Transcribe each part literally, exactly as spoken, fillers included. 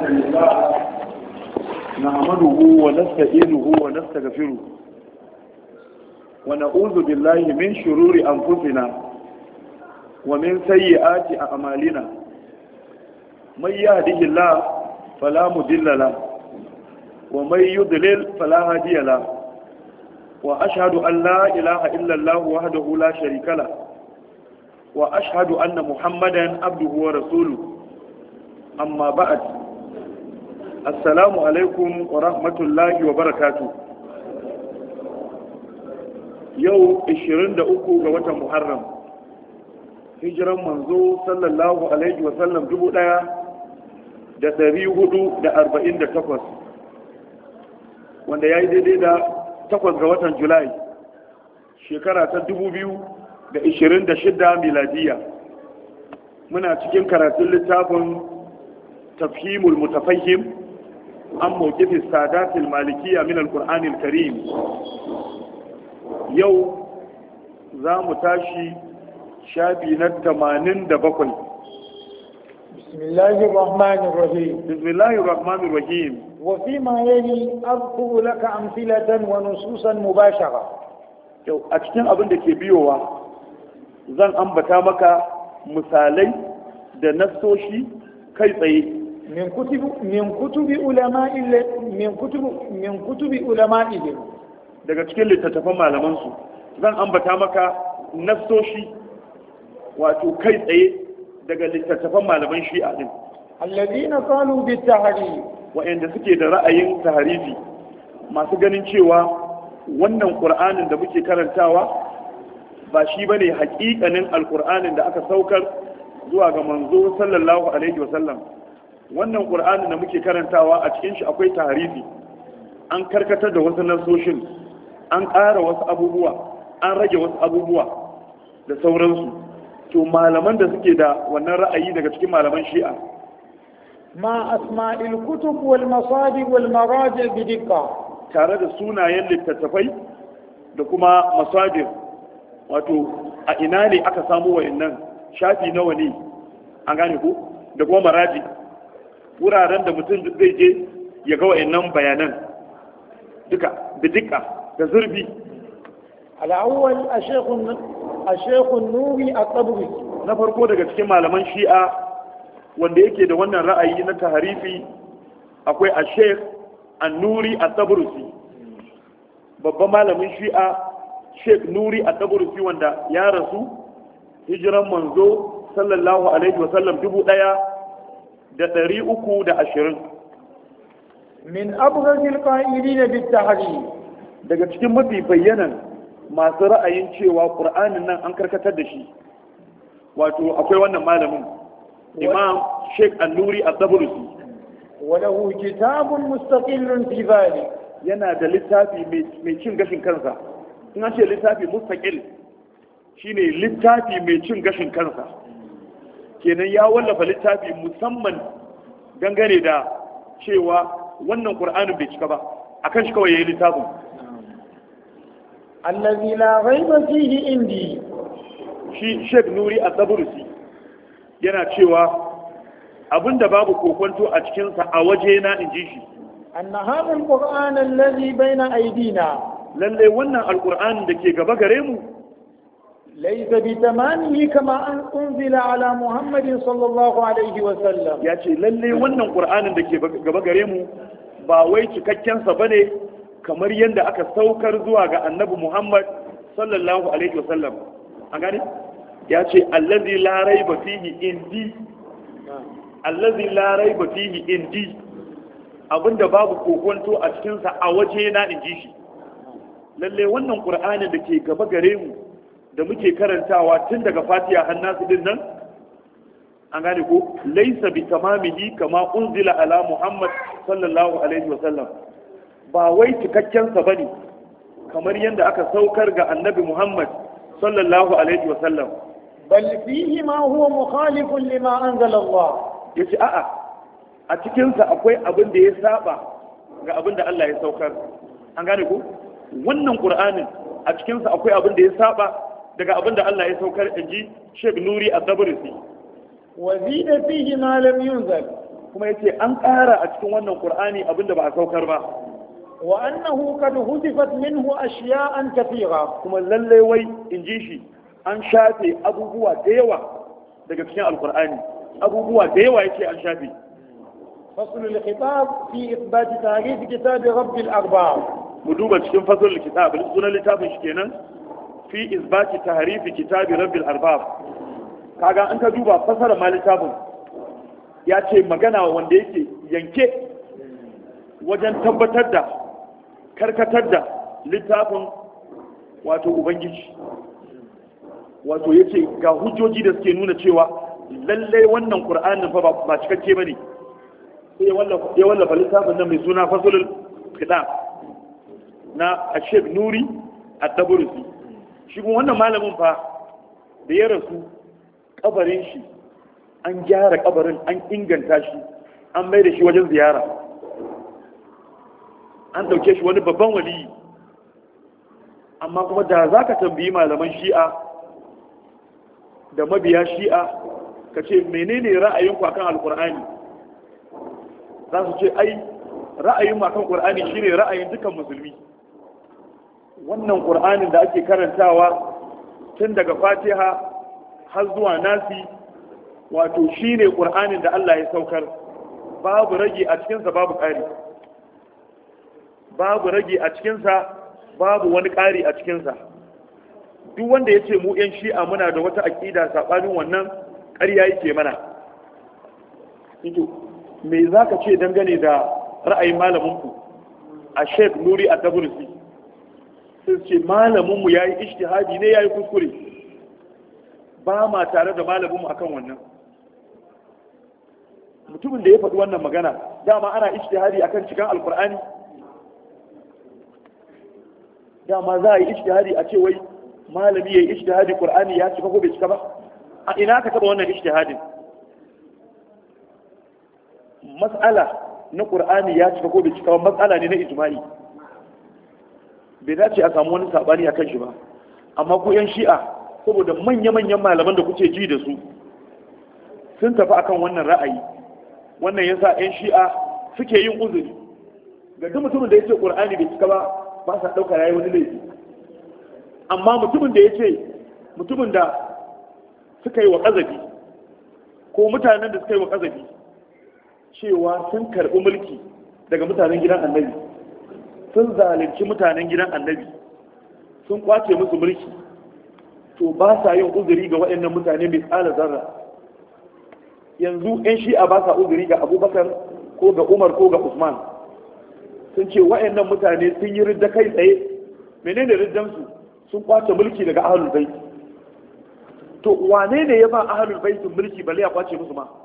لله نحمده ونستعينه ونستغفره ونعوذ بالله من شرور أنفسنا ومن سيئات أعمالنا من يهده الله فلا مضل له ومن يضلل فلا هادي له وأشهد أن لا إله إلا الله وحده لا شريك له وأشهد أن محمدا عبده ورسوله أما بعد السلام عليكم ورحمة الله وبركاته يوم عشرين دقيقة غوة محرم hijiran manzo sallallahu alaihi wasallam dubu daya da dari hudu da arba'in da takwas wanda ya yi daidai da takwas ga watan julai shekara ta dubu biyu da ishirin da shida miladiya. Muna cikin karatun littafin tafhimul mutafahim an mawqifis sadatil malikiyya min alqur'anil karim. Yau za mu tashi shafi na tamanin da bakwai. bismillahir rahmanir rahim bismillahir rahmanir rahim wa fi ma yali azkuru laka amthilatan wa nususan mubashara. Yau a cikin abin da ke biyowa zan ambata maka misalai da nassoshi kai tsaye min kutubi min kutubi ulama'i min kutubi min kutubi ulama'i daga cikin littattafan malaman su zan ambata maka nassoshi wato kai tsaye daga littattafan malaman shi'a din alladhina qalu bit-tahrif wa'anda suke da ra'ayin tahrifi masu ganin cewa wannan qur'anin da muke karantawa ba shi bane haƙiƙanin alqur'anin da aka saukar zuwa ga manzo sallallahu alaihi wasallam. Wannan qur'anin da muke karantawa a cikin shi akwai tahrifi, an karkatar da wasu nasoshin, an ƙara wasu abubuwa, an rage wasu abubuwa da sauransu. To malaman da suke da wannan ra'ayi daga cikin malaman shi'a ma asma'il kutub wal masadi wal maraji bi dikka, tare da sunayen littattafai da kuma masadir, wato a ina ne aka samu wayannan, shafi nawa ne, an gane ku, da kuma maraji, wuraren da mutum zai je ya ga wayannan bayanan duka bi dikka da zurbi. al-awwal ashaykhun ashekun nuri a tsabri, na farko daga cikin malaman shi'a wanda yake da wannan ra'ayi na taharifi akwai ashek an-nuri a tsabrusi, babban malamin shi'a shek nuri a tsabrusi wanda ya rasu hijiran manzo sallallahu alaihi wasallam dubu daya da dari uku da ashirin. min abghazil qa'ilin bit-tahrif, daga cikin mafi bayyanan masu ra'ayin cewa ƙur'anin nan an karkatar da shi wato akwai wannan malamin imam sheikh an-nuri at-tabrusi, walahu kitabun mustaqillun fi dhalik, yana da littafi mai cin gashin kansa. In an ce littafi mustaqil shine littafi mai cin gashin kansa, kenan ya wallafa littafi musamman dangane da cewa wannan ƙur'anin bai cika ba, akan shi kawai yayi littafin. allazi la ghaiba fihi indi, shi Sheikh Nuri at-Tabrusi yana cewa abinda babu kokonto a cikin sa a waje na inji shi, anna hadha al-qur'an allazi bayna aydina, lalle wannan alqur'anin da ke gaba gare mu laysa bi tamamihi kama an unzila ala muhammadin sallallahu alaihi wa sallam, yace lalle wannan qur'anin da ke gaba gare mu ba wai cikakken sa bane kamar yadda aka saukar zuwa ga annabi Muhammad sallallahu alaihi wasallam. An gane? Ya ce allazi la raiba fihi indi, allazi la raiba fihi indi, abinda babu kokonto a cikin sa a waje na inji shi. Lalle wannan Qur'anin da ke gaba gare mu da muke karantawa tun daga Fatiha har Nas din nan, an gane ko laysa bi tamamihi kama unzila ala Muhammad sallallahu alaihi wasallam, ba wai cikakkensa ba ne kamar yadda aka saukar ga annabi Muhammad sallallahu alaihi wasallam, bal fihi ma huwa mukhalifun lima anzala Allah, yace a'a a cikinsa akwai abin da ya saba ga abin da Allah ya saukar. An gane ko wannan Qur'anin a cikinsa akwai abin da ya saba daga abin da Allah ya saukar, inji Sheikh Nuri at-Tabrisi. وزيد فيه ما لم ينزل kuma yace an ƙara a cikin wannan qur'ani abinda ba a saukar ba wa annahu qad hudifat minhu ashiya'an kathira kuma lalle wai inji shi an shafe abubuwa da yawa daga cikin alqur'ani abubuwa da yawa yake an shafe فصل الخطاب في إثبات تعريف كتاب رب الأرباب مدوبة cikin فصل الكتاب sunan littafin shi kenan fi isbati tahrifi kitab rabbil arbab kaga an ka duba fasara ma littafin ya ce magana wanda yake yanke wajen tabbatar da karkatar da littafin wato ubangiji wato yace ga hujjoji da suke nuna cewa lalle wannan qur'anin fa ba cikakke bane sai ya wallafa littafin nan mai suna fasulul kitab na ashek nuri at-tabarisi shi kuma wannan malamin fa da ya rasu kabarin shi an gyara kabarin an inganta shi an mai da shi wajen ziyara an dauke shi wani babban waliyi amma kuma da za ka tambayi malaman shi'a da mabiya shi'a ka ce menene ra'ayinku akan alkur'ani za su ce ai ra'ayin akan qur'ani shine ra'ayin dukan musulmi wannan qur'anin da ake karantawa tun daga fatiha har zuwa nasi wato shine qur'anin da Allah ya saukar babu rage a cikinsa babu ƙari babu rage a cikinsa babu wani ƙari a cikinsa duk wanda ya ce mu 'yan shi'a muna da wata aƙida saɓanin wannan ƙarya yake mana me za ka ce dangane da ra'ayin malaminku a sheik nuri a taburisi sai ce malaminmu ya yi ishtihadi ne ya yi kuskure ba ma tare da malaminmu akan wannan mutumin da ya faɗi wannan magana dama ana ishtihadi akan cikin alkur'ani dama za a yi ishtihadi a ce wai malami ya yi ishtihadi qur'ani ya cika ko bai cika ba a ina ka taba wannan ishtihadin mas'ala na qur'ani ya cika ko bai cika ba mas'ala ne na ijma'i bai dace a samu wani sabani akan shi ba amma ku yan shi'a saboda manya-manyan malaman da kuke ji da su sun tafi akan wannan ra'ayi wannan yasa yan shi'a suke yin uzuri ga duk mutumin da yake qur'ani bai cika ba ba sa dauka yayi wani laifi amma mutumin da yake mutumin da suka yi wa kazabi ko mutanen da suka yi wa kazabi cewa sun karbi mulki daga mutanen gidan annabi sun zalunci mutanen gidan annabi sun kwace musu mulki to ba sa yin uzuri ga waɗannan mutane mai tsala zarra yanzu yan shi'a ba sa uzuri ga abubakar ko ga umar ko ga usman sun ce waɗannan mutane sun yi ridda kai tsaye menene riddansu sun kwace mulki daga ahlul bait to wane ne ya ba ahlul bait mulki balle ya kwace musu ma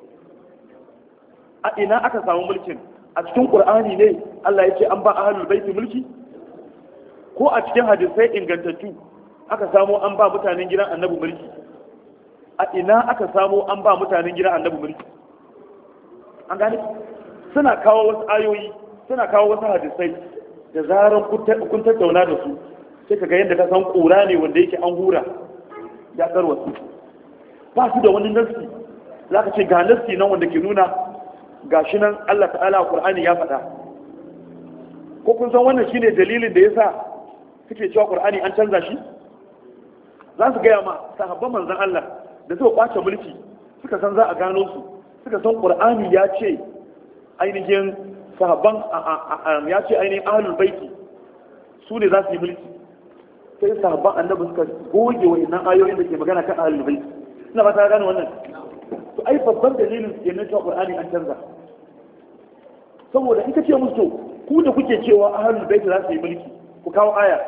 a ina aka samu mulkin a cikin qur'ani ne Allah ya ce an ba ahlul bait mulki ko a cikin hadisai ingantattu aka samu an ba mutanen gidan annabi mulki a ina aka samu an ba mutanen gidan annabi mulki an gane suna kawo wasu ayoyi suna kawo wasu hadisai da zaran kun tattauna da su sai ka ga yadda ka san kura ne wanda yake an hura ya tarwatsu ba su da wani nassi za ka ce ga nassi nan wanda ke nuna ga shi nan Allah ta'ala a Qur'ani ya faɗa ko kun san wannan shine dalilin da yasa suke cewa Qur'ani an canza shi za su gaya ma sahabban manzon Allah da suka kwace mulki suka san za a gano su suka san Qur'ani ya ce ainihin sahabban ya ce ainihin ahlul baiti su ne za su yi mulki sai sahabban annabi suka goge wa'annan ayoyin da ke magana kan ahlul baiti ina ba ta gane wannan to ai babban dalilin ke nan cewa Qur'ani an canza saboda in ka ce musu ku da kuke cewa ahlul baiti za su yi mulki ku kawo aya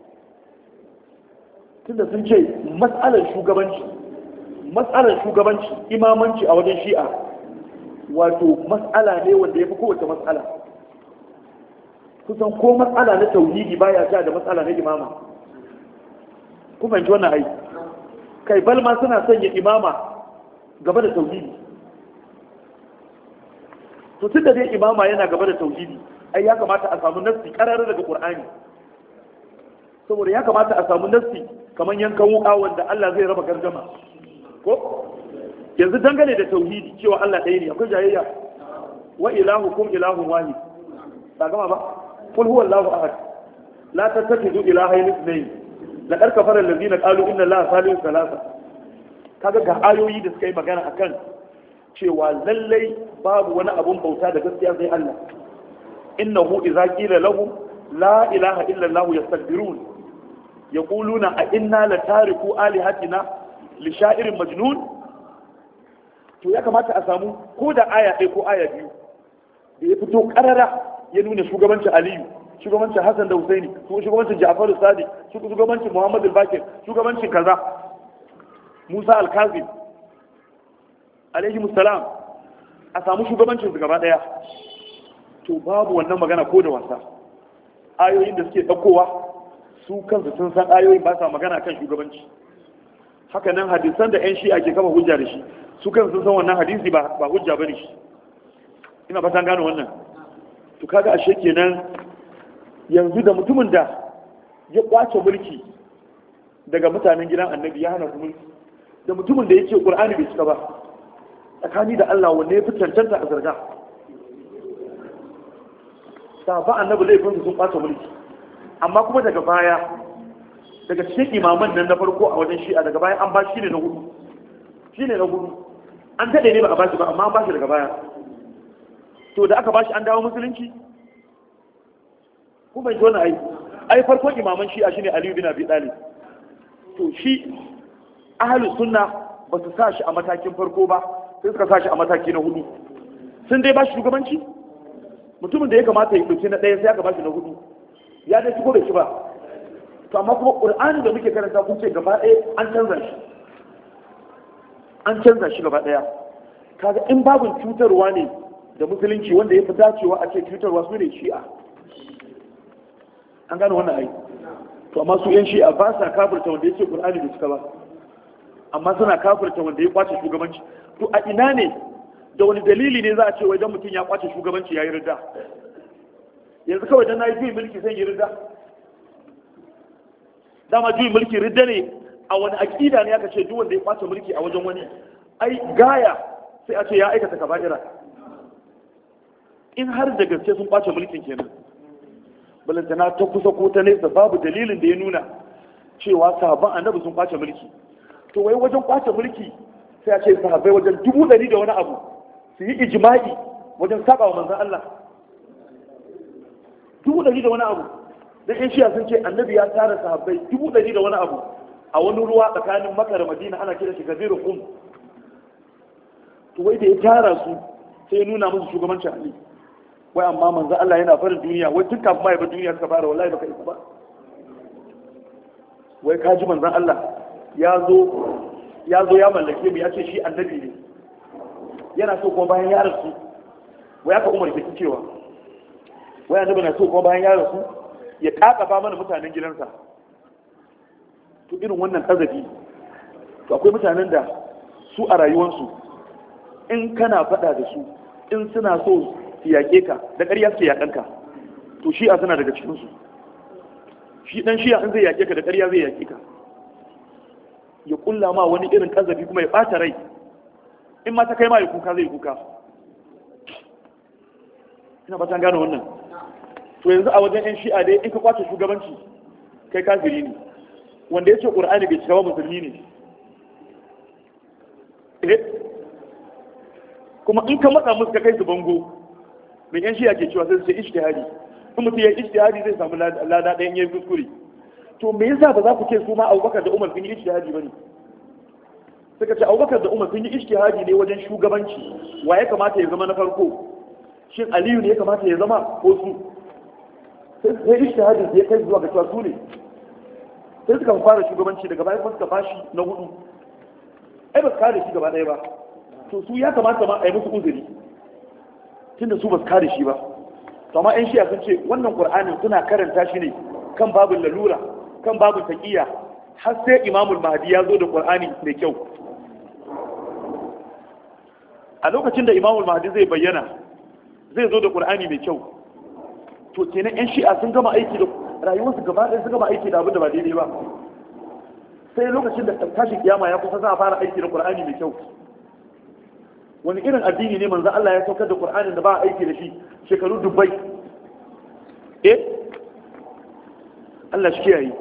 tunda sun ce mas'alar shugabanci mas'alar shugabanci imamanci a wajen shi'a wato mas'ala ne wanda ya fi kowace mas'ala kusan ko mas'ala na tauhidi baya ja da mas'ala na imama kuma ji wannan ai kai balma suna sanya imama gaba da tauhidi to tun da dai imama yana gaba da tauhidi ai ya kamata a samu nassi karara daga qur'ani saboda ya kamata a samu nassi kamar yankan wuka wanda Allah zai raba gargama ko yanzu dangane da tauhidi cewa Allah ɗaya ne akwai jayayya wa ilahukum ilahun wahid ba gama ba qul huwallahu ahad la tattakhidhu ilahayn ithnayn laqad kafara alladhina qalu inna allaha salisu thalatha. kaga ga ayoyi da suka yi magana akan cewa lallai babu wani abun bauta da gaskiya sai Allah. innahu idza qila lahum la ilaha illa allah yastakbirun yaquluna a inna la tariku alihatina li sha'irin majnun. to ya kamata a samu ko da aya ɗaya ko aya biyu da ya fito karara ya nuna shugabancin Aliyu, shugabancin Hassan da Husaini, shugabancin Ja'faru Sadiq, shugabancin Muhammad al-Bakir, shugabancin kaza Musa al-Kazim alaihi musallam, a samu shugabancin su gaba daya. to babu wannan magana ko da wasa. ayoyin da suke ɗaukowa su kansu sun san ayoyin ba sa magana kan shugabanci. haka nan hadisan da 'yan shi'a ke kama hujja da shi su kansu sun san wannan hadisi ba ba hujja bane shi. ina fatan gano wannan. to kaga ashe kenan yanzu da mutumin da ya kwace mulki daga mutanen gidan annabi ya hana su mulki, da mutumin da yake qur'ani bai cika ba, tsakani da Allah wanne ya fi cancanta a zarga? safa annabi laifin sun kwace mulki, amma kuma daga baya daga cikin imaman nan na farko a wajen shi'a daga baya an ba shi ne na hudu shi ne na hudu an daɗe ne ba a ba shi ba amma an ba shi daga baya. to da aka ba shi an dawo musulunci kuma ji wani ai ai farkon imaman shi'a shine Aliyu bin Abi Talib. to shi ahlus sunna ba su sa shi a matakin farko ba sai suka sa shi a mataki na hudu. sun dai ba shi shugabanci, mutumin da ya kamata ya ɗauki na ɗaya sai aka ba shi na hudu, ya dai shigo da shi ba. to amma kuma ƙur'ani da muke karanta kun ce gaba ɗaya an canza shi an canza shi gaba ɗaya. kaga in babin cutarwa ne da musulunci wanda ya fi dacewa a ce cutarwa su ne shi'a. an gano wannan ai. to amma su yan shi'a ba sa kafirta wanda ya ce ƙur'ani da suka ba, amma suna kafirta wanda ya kwace shugabanci. to a ina ne da wani dalili ne za a ce wai dan mutum ya kwace shugabanci ya yi ridda? yanzu kawai dan na yi juyin mulki sai yi ridda? dama juyin mulki ridda ne a wani aƙida ne aka ce duk wanda ya kwace mulki a wajen wani ai gaya sai a ce ya aikata kaba'ira. in har da gaske sun kwace mulkin kenan, balantana ta kusa ko ta nesa babu dalilin da ya nuna cewa sahabban annabi sun kwace mulki. to wai wajen kwace mulki sai a ce sahabbai wajen dubu ɗari da wani abu su yi ijma'i wajen saba wa manzon Allah dubu ɗari da wani abu. da yan shiya sun ce annabi ya tara sahabbai dubu ɗari da wani abu a wani ruwa tsakanin Makka da Madina ana kira shi Gazirul Qum. to wai da ya tara su sai ya nuna musu shugabancin Ali. wai amma manzon Allah yana farin duniya, wai tun kafin ma ya bar duniya suka fara wallahi baka isa ba. wai kaji manzon Allah ya zo ya zo ya mallake mu ya ce shi annabi ne, yana so kuma bayan ya rasu wai aka umar ke cewa wai annabi na so kuma bayan ya rasu ya kakaba mana mutanen gidansa. to irin wannan kazafi, to akwai mutanen da su a rayuwarsu in kana faɗa da su in suna so su yaƙe ka da ƙarya suke yaƙan ka. to shi'a suna daga cikinsu. shi ɗan shi'a in zai yaƙe ka da ƙarya zai yaƙe ka, ya ƙulla ma wani irin kazafi kuma ya ɓata rai, in ma ta kai ma ya kuka zai kuka. ina ba ta gane wannan. to yanzu a wajen 'yan shi'a dai in ka kwace shugabanci kai kafiri ne, wanda ya ce ƙur'ani bai cika ba musulmi ne. eh kuma in ka matsa musu ka kai su bango mai 'yan shi'a ke cewa sai su ce ijtihadi, in mutum ya ijtihadi zai samu lada ɗayan yayin kuskure. to me yasa ba za ku ce su ma Abubakar da Umar sun yi ijtihadi bane? suka ce Abubakar da Umar sun yi ijtihadi ne wajen shugabanci, wa ya kamata ya zama na farko, shin Aliyu ne ya kamata ya zama ko su? sai ijtihadin ya kai zuwa ga cewa su ne, sai suka fara shugabanci daga baya kuma suka bashi na hudu. ai ba su kare shi gaba ɗaya ba, to su ya kamata ma a yi musu uzuri tunda su ba su kare shi ba. to amma 'yan shi'a sun ce wannan Qur'anin suna karanta shi ne kan babin lalura, kan babin taqiya, har sai Imamul Mahdi ya zo da Qur'ani mai kyau. a lokacin da Imamul Mahdi zai bayyana zai zo da Qur'ani mai kyau. to kenan 'yan shi'a sun gama aiki da rayuwarsu gaba ɗaya, sun gama aiki da abin da ba daidai ba. sai lokacin da tashin kiyama ya kusa za a fara aiki da Qur'ani mai kyau. wani irin addini ne manzo Allah ya saukar da Qur'anin da ba a aiki da shi shekaru dubbai eh Allah shi kiyaye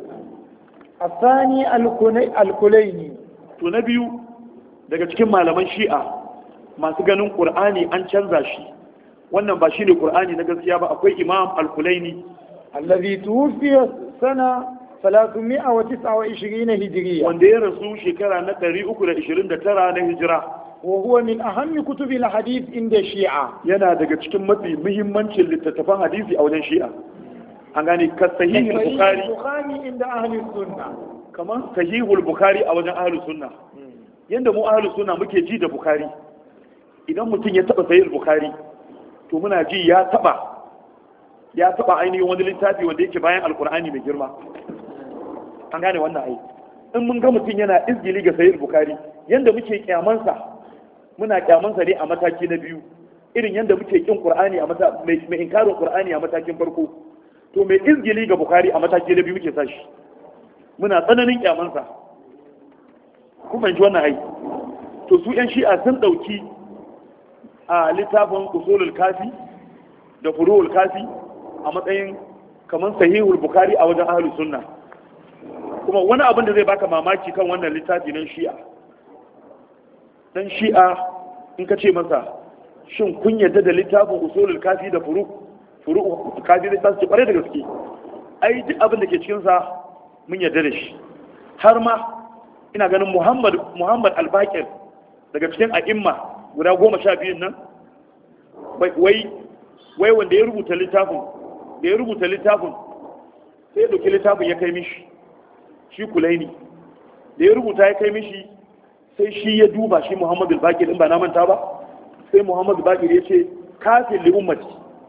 الثاني الكلي- الكليني to na biyu daga cikin malaman shi'a masu ganin Qur'ani an canza shi wannan ba shine Qur'ani na gaskiya ba akwai Imam Al-Kulaini الذي توفي سنة ثلاثمائة وتسعة وعشرين هجرية wanda ya rasu shekara na ɗari uku da ishirin da tara na hijira وهو من أهم كتب الحديث عند الشيعة yana daga cikin mafi muhimmancin littattafan hadisi a wajen shi'a an gane ka sahihul صحيح bukhari البخاري عند أهل السنة kamar sahihul bukhari a wajen ahlus sunna yanda mu ahlus sunna muke ji da bukhari idan mutum ya taba sahihul bukhari to muna ji ya taba ya taba ainihin wani littafi wanda yake bayan alqur'ani mai girma an gane wannan ai in mun ga mutum yana izgili ga sahihul bukhari yanda muke kyamansa muna kyamansa ne a mataki na biyu irin yanda muke kin qur'ani a mata mai mai inkarin qur'ani a matakin farko to mai izgili ga bukhari a mataki na biyu muke sashi muna tsananin kyamansa kuma ji wannan ai to su yan shi'a sun dauki a littafin usulul kafi da furu'ul kafi a matsayin kamar sahihul bukhari a wajen ahlus sunna kuma wani abin da zai baka mamaki kan wannan littafi nan shi'a dan shi'a in ka ce masa shin kun yarda da littafin usulul kafi da furu furu kafi da su kware da gaske ai duk abin da ke cikin sa mun yarda da shi har ma ina ganin Muhammad Muhammad al-Baqir daga cikin a'imma guda goma sha biyun nan wai wai wanda ya rubuta littafin da ya rubuta littafin sai ya dauki littafin ya kai mishi shi Kulaini da ya rubuta ya kai mishi sai shi ya duba shi Muhammad al-Baqir in ba na manta ba sai Muhammad al-Baqir ya ce kafin li ummati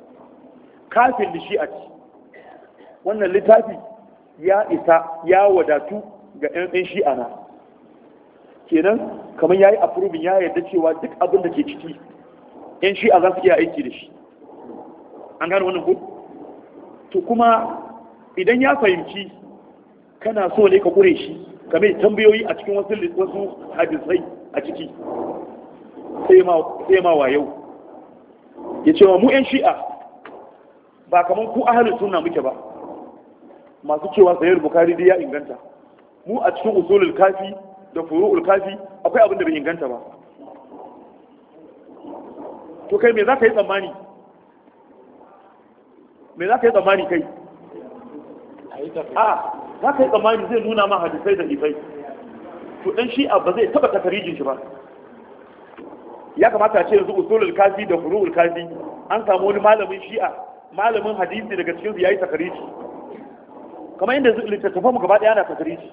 kafin li shi'ati wannan littafi ya isa ya wadatu ga ƴan ɗan shi'a na kenan kamar yayi approving ya yarda cewa duk abin da ke ciki ƴan shi'a za su iya aiki da shi an gane wannan ko to kuma idan ya fahimci kana so ne ka kure shi kamar tambayoyi a cikin wasu wasu hadisai a ciki sai ma sai ma wayau ya ce wa mu ƴan shi'a ba kamar ku ahlus sunna muke ba masu cewa sahih bukhari dai ya inganta mu a cikin usulul kafi da furu'ul kafi akwai abin da bai inganta ba to kai me za ka yi tsammani me za ka yi tsammani kai a za ka yi tsammani zai nuna ma hadisai da ifai to dan shi'a ba zai taba takarijin shi ba ya kamata a ce yanzu usulul kafi da furu'ul kafi an samu wani malamin shi'a malamin hadisi daga cikin su yayi takariji kamar yadda littattafan mu gaba daya ana takariji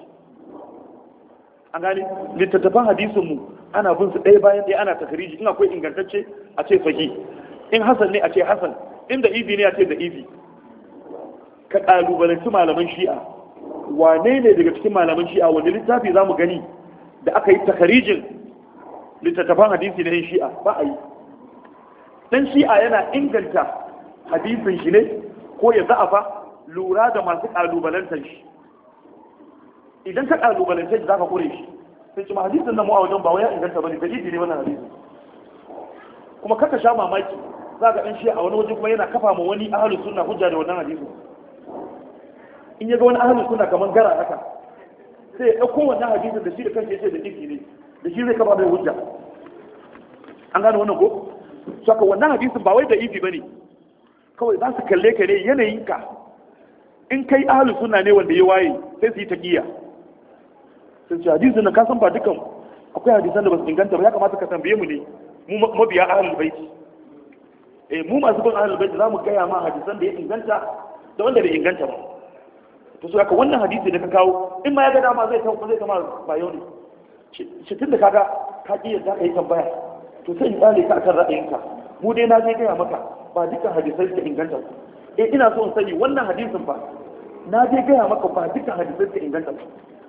an gane littattafan hadisin mu ana bin su ɗaya bayan ɗaya ana takariji in akwai ingantacce a ce sahih in hasan ne a ce hasan in da ibi ne a ce da ibi ka kalubalanci malaman shi'a wane ne daga cikin malaman shi'a wanda littafi za mu gani da aka yi takarijin littattafan hadisi na yin shi'a ba a yi dan shi'a yana inganta hadisin shi ne ko ya za'afa lura da masu kalubalantar shi idan ka kalubalantar shi za ka kure shi sai ci ma hadisin nan mu a wajen ba wai ya inganta bane da ne wannan hadisin kuma kaka sha mamaki za ga dan shi'a a wani waje kuma yana kafa ma wani ahlus sunna hujja da wannan hadisin in ya ga wani ahlus sunna kamar gara haka sai ya dauko wannan hadisin da shi da kansa yace da diki ne da shi zai kafa mai hujja an gane wannan ko saka wannan hadisin ba wai da ifi bane kawai za su kalle ka ne yanayin ka in kai ahlus sunna ne wanda ya waye sai su yi taqiya sai su hadisin na ka san ba dukan akwai hadisan da ba su inganta ba ya kamata ka tambaye mu ne mu mabiya ahlul bait eh mu masu bin ahlul bait za mu gaya ma hadisan da ya inganta da wanda bai inganta ba to so haka wannan hadisi da ka kawo in ma ya ga dama zai kawo zai kama ba yau ne shi tun da kaga ka ƙi yadda ka yi tambaya to sai in tsale ka akan ra'ayinka mu dai na zai gaya maka ba dukkan hadisai suka inganta ba eh ina so in sani wannan hadisin ba na zai gaya maka ba dukkan hadisai suka inganta ba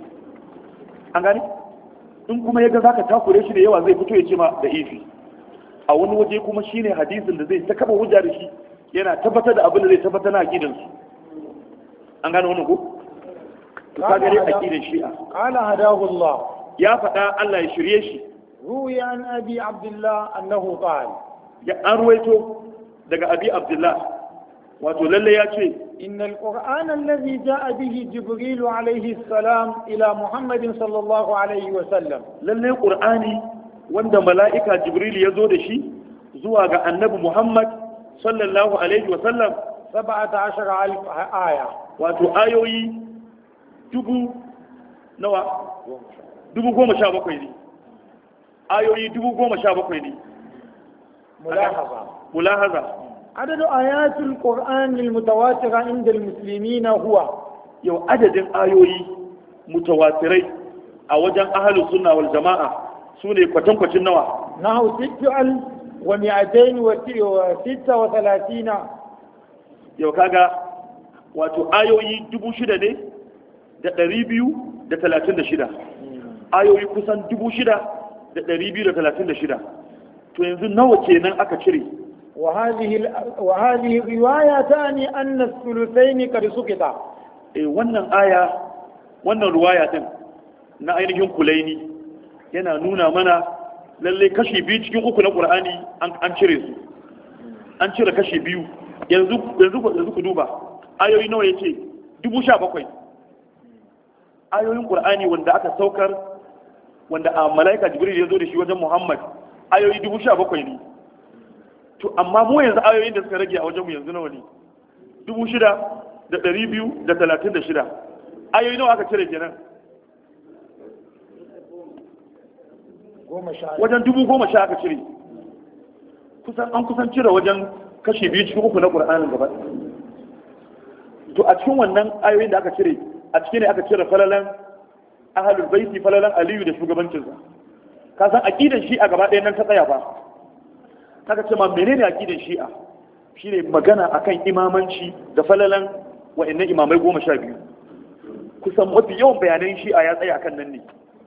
an gani in kuma ya ga zaka takure shi da yawa zai fito ya ce ma da ifi a wani waje kuma shine hadisin da zai ta kaba hujja da shi yana tabbatar da abin da zai tabbatar na aqidan su an gane wannan ko to ka gare aqidan shi'a qala hadahu Allah ya faɗa Allah ya shirye shi روي عن أبي عبد الله أنه قال ya an ruwaito daga abi abdullah wato lalle ya ce إن القرآن الذي جاء به جبريل عليه السلام إلى محمد صلى الله عليه وسلم lalle qur'ani wanda mala'ika jibril ya zo da shi zuwa ga annabi muhammad sallallahu alaihi wa sallam سبعة عشر ألف آية wato ayoyi dubu nawa dubu goma sha bakwai ne ayoyi dubu goma sha bakwai ne ملاحظة mulahaza عدد آيات القرآن المتواترة عند المسلمين هو yau adadin ayoyi mutawatirai a wajen ahlus sunna wal jama'a sune kwatankwacin nawa نحو ستة ألف ومئتين وستة وثلاثين yau kaga wato ayoyi dubu shida ne da ɗari biyu da talatin da shida ayoyi kusan dubu shida da ɗari biyu da talatin da shida to yanzu nawa kenan aka cire وهذه وهذه الرواية تعني أن الثلثين قد سقطا eh wannan aya wannan ruwaya din na ainihin kulaini yana nuna mana lalle kashi biyu cikin uku na Qur'ani an an cire su an cire kashi biyu yanzu yanzu yanzu ku duba ayoyi nawa yace dubu sha bakwai ayoyin Qur'ani wanda aka saukar wanda a malaika Jibril ya zo da shi wajen Muhammad ayoyi dubu sha bakwai ne to amma mu yanzu ayoyin da suka rage a wajenmu yanzu nawa ne dubu shida da ɗari biyu da talatin da shida ayoyi nawa aka cire kenan wajen dubu goma sha aka cire kusan an kusan cire wajen kashi biyu cikin uku na ƙur'anin gaba to a cikin wannan ayoyin da aka cire a cikin ne aka cire falalan ahlul baiti falalan aliyu da shugabancinsa ka san aqidan shi a gaba ɗaya nan ta tsaya ba kaga ce ma menene aqidan shi'a shine magana akan imamanci da falalan wa'annan imamai goma sha biyu kusan mafi yawan bayanan shi'a ya tsaya akan nan ne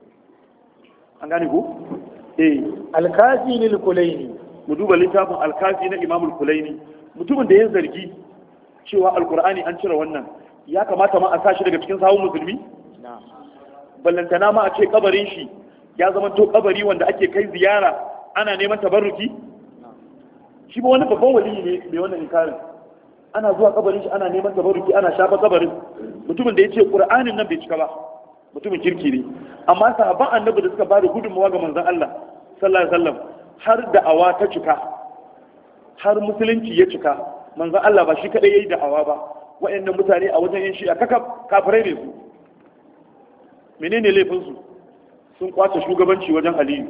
an gane ko eh alkafi lil kulaini mu duba littafin alkafi na imamul kulaini mutumin da ya zargi cewa alqur'ani an cire wannan ya kamata ma a sashi daga cikin sahun musulmi ballantana ma a ce kabarin shi ya zama to kabari wanda ake kai ziyara ana neman tabarruki shi ba wani babban wali ne mai wannan inkarin ana zuwa kabarin shi ana neman tabarruki ana shafa kabarin mutumin da ya ce qur'anin nan bai cika ba mutumin kirki ne amma sahabban annabi da suka ba da gudunmawa ga manzon Allah sallallahu alaihi wasallam har da'awa ta cika har musulunci ya cika manzon Allah ba shi kadai yayi da'awa ba wayannan mutane a wajen yin shi a kaka kafirai ne su menene laifin su sun kwace shugabanci wajen Aliyu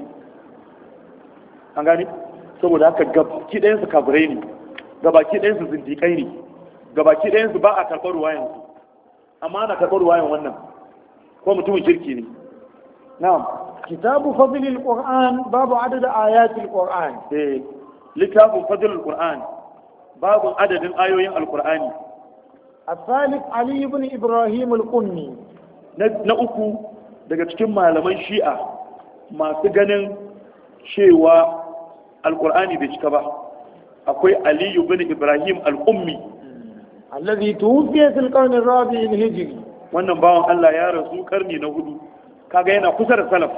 an gani saboda haka gabaki ɗayansu kafirai ne gabaki ɗayansu zindiƙai ne gabaki ɗayansu ba a karɓar ruwayansu amma ana karɓar ruwayan wannan ko mutumin kirki ne na'am kitabu fadlil qur'an babu adad ayatil qur'an eh littafin fadlil qur'an babu adadin ayoyin alqur'ani الثالث علي بن إبراهيم القمي na uku daga cikin malaman shi'a masu ganin cewa alkur'ani bai cika ba akwai aliyu bin ibrahim al-ummi alladhi tuwfiya fil qarn ar-rabi' al-hijri wannan bawan Allah ya rasu karni na hudu kaga yana kusa da salaf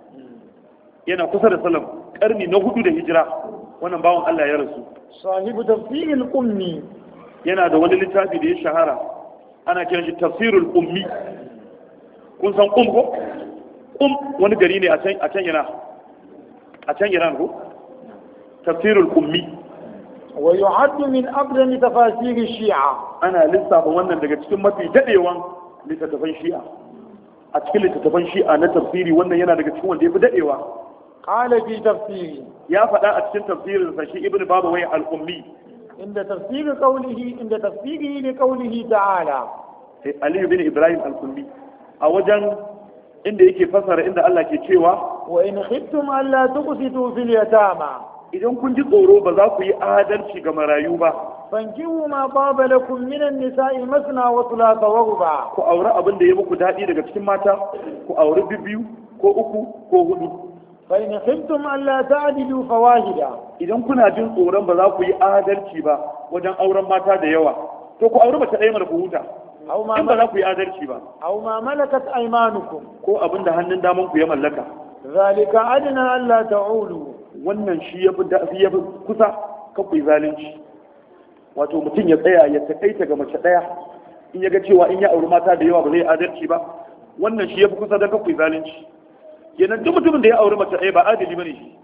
yana kusa da salaf karni na hudu da hijira wannan bawan Allah ya rasu sahibu tafsir al-ummi yana da wani littafi da ya shahara ana kiran shi tafsirul ummi kun san kum ko kum wani gari ne a can a can yana a can Iran ko tafsirul ummi wa yu'addu min aqdam tafasir ash-shi'a ana lissafa wannan daga cikin mafi dadewan littattafan shi'a a cikin littattafan shi'a na tafsiri wannan yana daga cikin wanda yafi dadewa qala fi tafsiri ya faɗa a cikin tafsirin sa shi ibnu babawai al-ummi inda tafsir qawlihi inda tafsiri li qawlihi ta'ala ali ibn ibrahim al-ummi a wajen inda yake fasara inda Allah ke cewa wa in khiftum alla tuqsitu fil yatama idan kun ji tsoro ba za ku yi adalci ga marayu ba fankihu ma qaba lakum min an-nisa'i masna wa thulatha wa ruba ku aure abin da ya muku dadi daga cikin mata ku aure bibiyu ko uku ko hudu fa in khiftum alla ta'dilu fawahida idan kuna jin tsoron ba za ku yi adalci ba wajen auren mata da yawa to ku aure mace ɗaya mara ku huta aw ma in ba za ku yi adalci ba aw ma malakat aymanukum ko abin da hannun daman ku ya mallaka zalika adna alla ta'ulu. wannan shi yafi da yafi kusa kakwai zalunci. Wato mutum ya tsaya ya takaita ga mace daya in ya ga cewa in ya auri mata da yawa ba zai adalci ba, wannan shi yafi kusa da kakwai zalunci. Kenan duk mutumin da ya auri mace daya ba adali bane shi.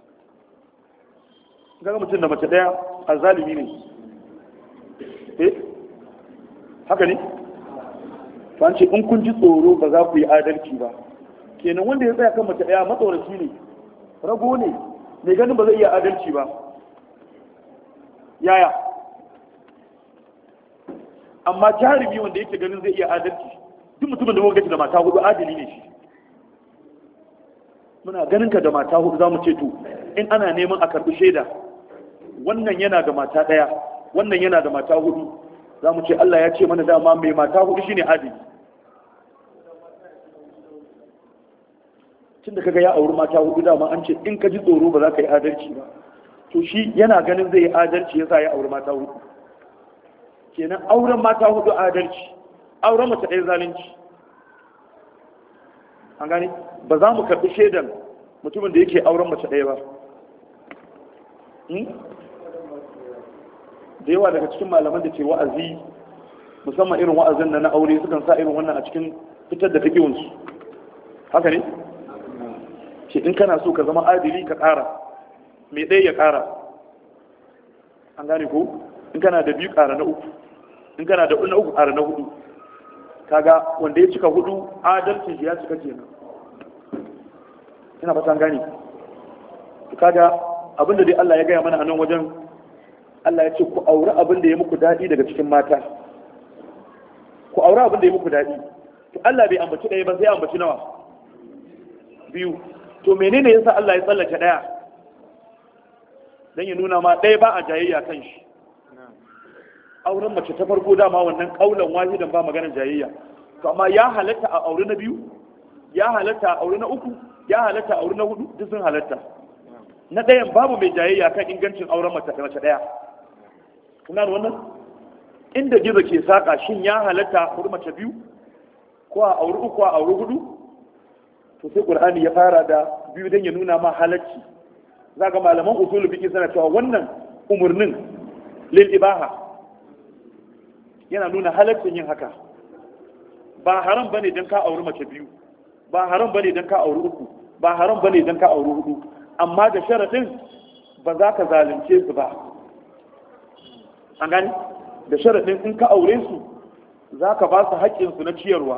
Ga mutum da mace daya azalimi ne. Eh haka ne? To an ce in kun ji tsoro ba za ku yi adalci ba. Kenan wanda ya tsaya kan mace daya matsoraci ne, rago ne, mai ganin ba zai iya adalci ba. Yaya? Amma jarumi wanda yake ganin zai iya adalci, duk mutumin da muka da mata hudu adali ne shi. Muna ganin ka da mata hudu za mu ce to in ana neman a karbi shaida, wannan yana da mata daya, wannan yana da mata hudu, za mu ce Allah ya ce mana dama mai mata hudu shine adali. Tun da kaga ya auri mata hudu dama an ce in ka ji tsoro ba za ka yi adalci ba, to shi yana ganin zai yi adalci yasa ya auri mata hudu. Kenan auren mata hudu adalci, auren mace ɗaya zalunci. An gane ba za mu karɓi shaidan mutumin da yake auren mace ɗaya ba. Da yawa daga cikin malaman da ke wa'azi, musamman irin wa'azin na na aure, sukan sa irin wannan a cikin fitar da fikiwansu. Haka ne? Ce in kana so ka zama adili ka ƙara, mai ɗaya ya ƙara. An gane ko? In kana da biyu ƙara na uku, in kana da na uku ƙara na hudu. Kaga wanda ya cika hudu adalcin shi ya cika kenan. Ina fata gane. Kaga abinda dai Allah ya gaya mana a nan wajen, Allah ya ce ku aure abin da ya muku daɗi daga cikin mata. Ku aure abin da ya muku daɗi. To Allah bai ambaci ɗaya ba sai ambaci nawa? Biyu. To menene yasa Allah ya tsallake ɗaya? Dan ya nuna ma ɗaya ba a jayayya kan shi. Auren mace ta farko dama wannan kaulan wahidan ba maganar jayayya. To amma ya halatta a aure na biyu, ya halatta a aure na uku, ya halatta a aure na hudu, duk sun halatta. Na ɗayan babu mai jayayya kan ingancin auren mace mace ɗaya. Kuna da wannan? Inda gizo ke saka shin ya halatta a aure mace biyu, ko a aure uku, a aure hudu? To sai Qur'ani ya fara da biyu dan ya nuna ma halacci. Zaka malaman usul fiqh suna cewa wannan umurnin lil ibaha yana nuna halaccin yin haka. Ba haram bane dan ka auri mace biyu, ba haram bane dan ka auri uku, ba haram bane dan ka auri hudu, amma da sharadin ba za ka zalunce su ba. An gani? Da sharadin in ka aure su za ka ba su haƙƙin su na ciyarwa.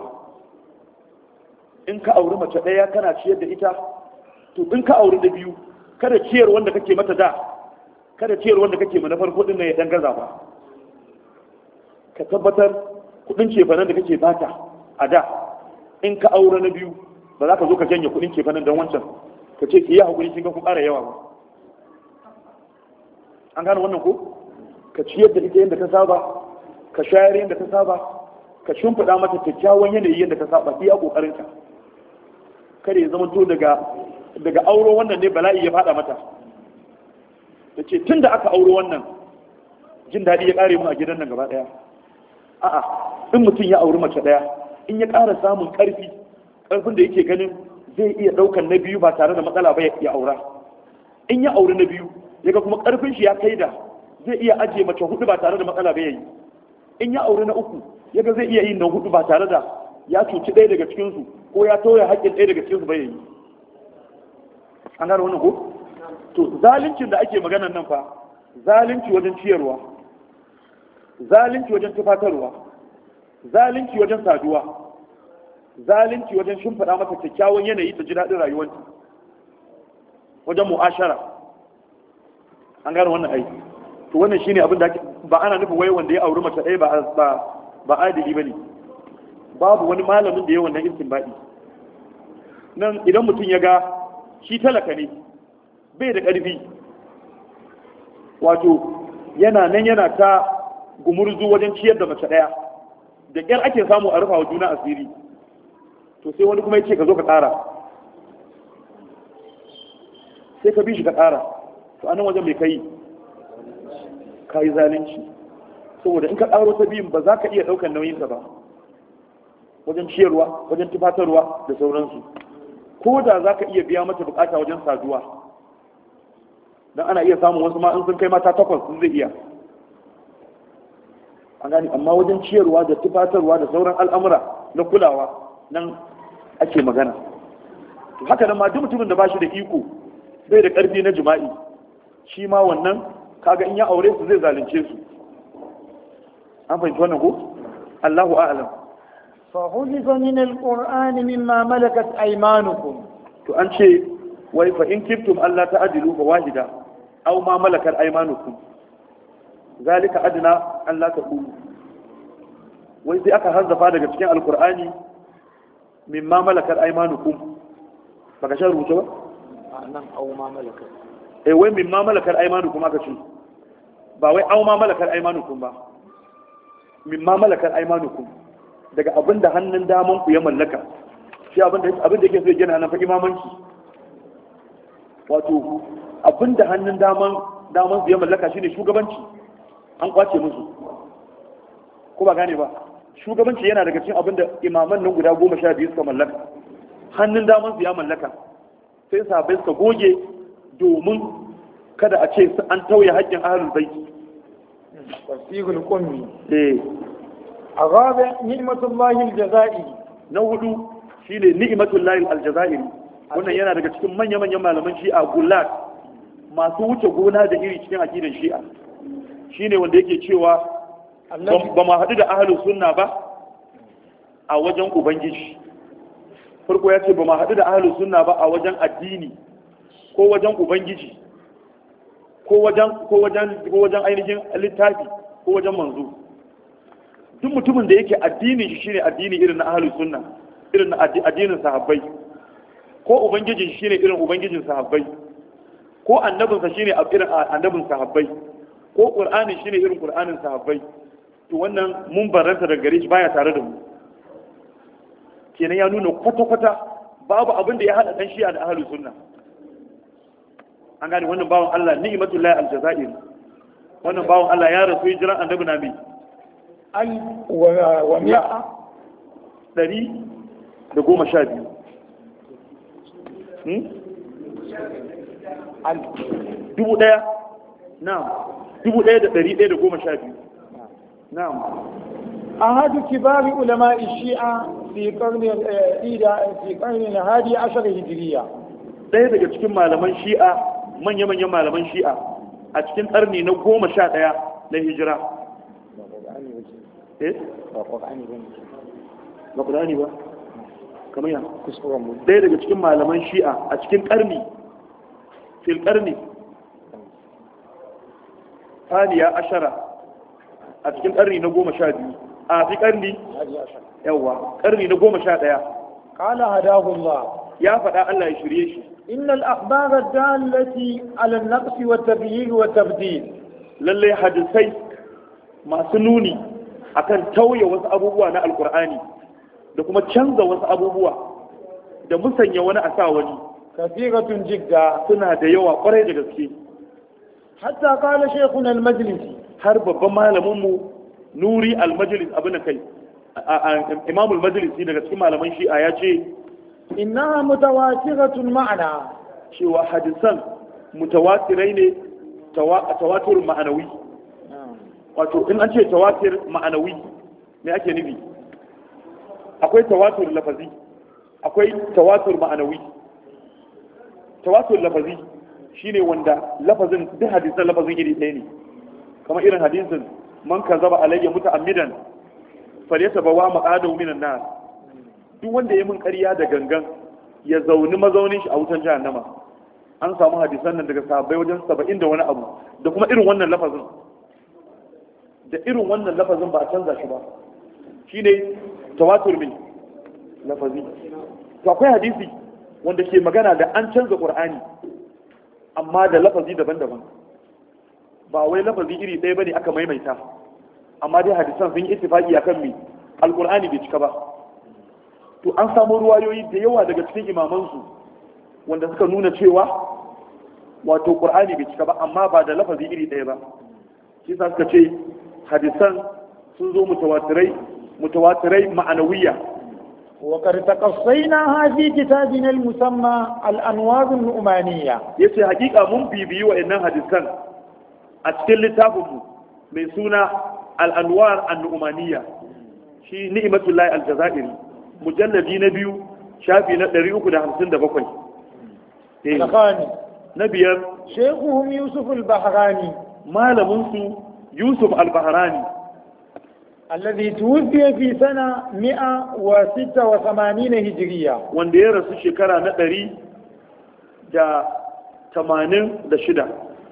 In ka auri mace ɗaya kana ciyar da ita, to in ka auri da biyu kada ciyar wanda kake mata da, kada ciyar wanda kake mana farko din nan ya dan gaza ba. Ka tabbatar kudin cefanen da kake bata a da, in ka aure na biyu ba za ka zo ka janye kudin cefanen don wancan ka ce ki yi hakuri kin ga ku ƙara yawa ba. An gane wannan ko? Ka ciyar da ita yadda ka saba, ka shayar yadda ka saba, ka shimfiɗa mata kyakkyawan yanayi yadda ka saba, iya ƙoƙarinka. Kada ya zama to daga daga auro wannan ne bala'i ya faɗa mata. Ta ce tun da aka auro wannan jin daɗi ya ƙare mu a gidan nan gaba ɗaya. A'a, in mutum ya auri mace ɗaya, in ya ƙara samun ƙarfi, ƙarfin da yake ganin zai iya ɗaukan na biyu ba tare da matsala ba ya aura. In ya auri na biyu, ya ga kuma ƙarfin shi ya kai da zai iya ajiye mace hudu ba tare da matsala ba ya yi. In ya auri na uku, ya ga zai iya yin na hudu ba tare da ya cuci ɗaya daga cikinsu ko ya tauye haƙƙin ɗaya daga cikinsu ba ya yi. An gane wannan ko? To zaluncin da ake maganar nan fa, zalunci wajen ciyarwa, zalunci wajen tufatarwa, zalunci wajen saduwa, zalunci wajen shimfiɗa mata kyakkyawan yanayi ta ji daɗin rayuwarta, wajen mu'ashara. An gane wannan aiki. To wannan shine abin da ba ana nufin wai wanda ya auri mace ɗaya ba ba ba adili bane. Babu wani malamin da ya wannan istinbadi. Nan idan mutum ya ga shi talaka ne, bai da ƙarfi, wato yana nan yana ta gumurzu wajen ciyar da mace ɗaya, da ƙyar ake samu a rufa wa juna asiri, to sai wani kuma ya ce ka zo ka ƙara, sai ka bi shi ka ƙara, to anan wajen mai kai ka yi zalunci, saboda in ka ƙaro ta biyun ba za ka iya ɗaukar nauyinta ba wajen ciyarwa, wajen tufatarwa da sauransu. ko da za ka iya biya mata bukata wajen saduwa don ana iya samun wasu ma in sun kai mata takwas sun zai iya an gani amma wajen ciyarwa da tufatarwa da sauran al'amura na kulawa nan ake magana to haka nan ma duk mutumin da ba shi da iko bai da karfi na jima'i shi ma wannan kaga in ya aure su zai zalunce su an fahimci wannan ko Allahu a'lam فحذف من القرآن مما ملكت أيمانكم to an ce wai fa in kiftum Allah ta'dilu fa wahida aw ma malakat aymanukum zalika adna Allah taqulu wai sai aka hazzafa daga cikin alqur'ani mimma malakat aymanukum baka sha rubuce ba nan aw ma malakat eh wai mimma malakat aymanukum aka ce ba wai aw ma malakat aymanukum ba mimma malakat aymanukum daga abin da hannun daman ku ya mallaka shi abin da yake so ya gina na fa imamanci wato abin da hannun daman daman su ya mallaka shine shugabanci an kwace musu ko ba gane ba shugabanci yana daga cikin abin da imaman nan guda goma sha biyu suka mallaka hannun daman su ya mallaka sai sahabbai suka goge domin kada a ce an tauye haƙƙin ahlul bait tafsirul qummi eh الرابع نعمة الله الجزائري نهدو شيء نعمة الله الجزائري wannan yana daga cikin manya-manyan malaman shi'a gullat masu wuce gona da iri cikin aqidan shi'a shine wanda yake cewa ba ma haɗu da ahlus sunna ba a wajen ubangiji farko ya ce ba ma haɗu da ahlus sunna ba a wajen addini ko wajen ubangiji ko wajen ko wajen ko wajen ainihin littafi ko wajen manzo duk mutumin da yake addinin shi shine addini irin na ahlus sunna irin na addinin sahabbai ko ubangijin shi shine irin ubangijin sahabbai ko annabin sa shine irin annabin sahabbai ko qur'ani shine irin qur'anin sahabbai to wannan mun baranta daga gare shi baya tare da mu kenan ya nuna kwata kwata babu abin da ya hada dan shi'a da ahlus sunna an gane wannan bawon Allah ni'matullahi aljazair wannan bawon Allah ya rasu hijiran annabi nabi ألف ومئة ɗari da goma sha biyu dubu ɗaya na'am dubu ɗaya da ɗari ɗaya da goma sha biyu na'am أحد كبار علماء الشيعة في قرن في قرن الهادي عشر هجرية ɗaya daga cikin malaman shi'a manya-manyan malaman shi'a a cikin ƙarni na goma sha ɗaya na hijira ba ƙudani ba kamar ya ɗaya daga cikin malaman shi'a a cikin ƙarni fil ƙarni taniya ashara a cikin ƙarni na goma sha biyu a fi ƙarni yawa ƙarni na goma sha ɗaya ƙala hadahullah ya faɗa Allah ya shirye shi innal akhbar dallati ala an-naqs wa at-tabyin wa tabdil lalle hadisai masu nuni akan tauye wasu abubuwa na alkur'ani da kuma canza wasu abubuwa da musanya wani a sa wani kafiratun jidda suna da yawa kwarai da gaske hatta qala shaykhuna al-majlisi har babban malamin mu nuri al-majlis abin kai imam al-majlisi daga cikin malaman shi'a ya ce innaha mutawatiratun ma'ana cewa hadisan mutawatirai ne tawatur ma'anawi wato in an ce tawatir ma'anawi me ake nufi akwai tawatur lafazi akwai tawatur ma'anawi tawatur lafazi shine wanda lafazin duk hadisan lafazin iri ɗaya ne kamar irin hadisin man kazaba alayya muta'ammidan falyatabawa maqadahu minan nar duk wanda ya min ƙarya da gangan ya zauni mazaunin shi a wutan jahannama an samu hadisan nan daga sahabbai wajen saba'in da wani abu da kuma irin wannan lafazin da irin wannan lafazin ba a canza shi ba shine tawatur min lafazi to akwai hadisi wanda ke magana da an canza qur'ani amma da lafazi daban-daban ba wai lafazi iri ɗaya bane aka maimaita amma dai hadisan sun yi ittifaqi akan me alqur'ani bai cika ba to an samu ruwayoyi da yawa daga cikin imamansu wanda suka nuna cewa wato qur'ani bai cika ba amma ba da lafazi iri ɗaya ba shi sa suka ce hadisan sun zo mutawatirai mutawatirai ma'anawiya وقد تقصيناها في كتابنا المسمى الأنوار النؤمانية. yace hakika mun bibiyi wa'annan hadisan a cikin littafin mu mai suna al-anwar an-nu'maniyya shi ni'matullahi al-jazairi mujalladi na biyu shafi na ɗari uku da hamsin da bakwai. الخامس na biyar شيخهم يوسف البحراني malamin su Yusuf al-Bahrani الذي توفي في سنة مئة وستة وثمانين هجرية wanda ya rasu shekara na ɗari da tamanin da shida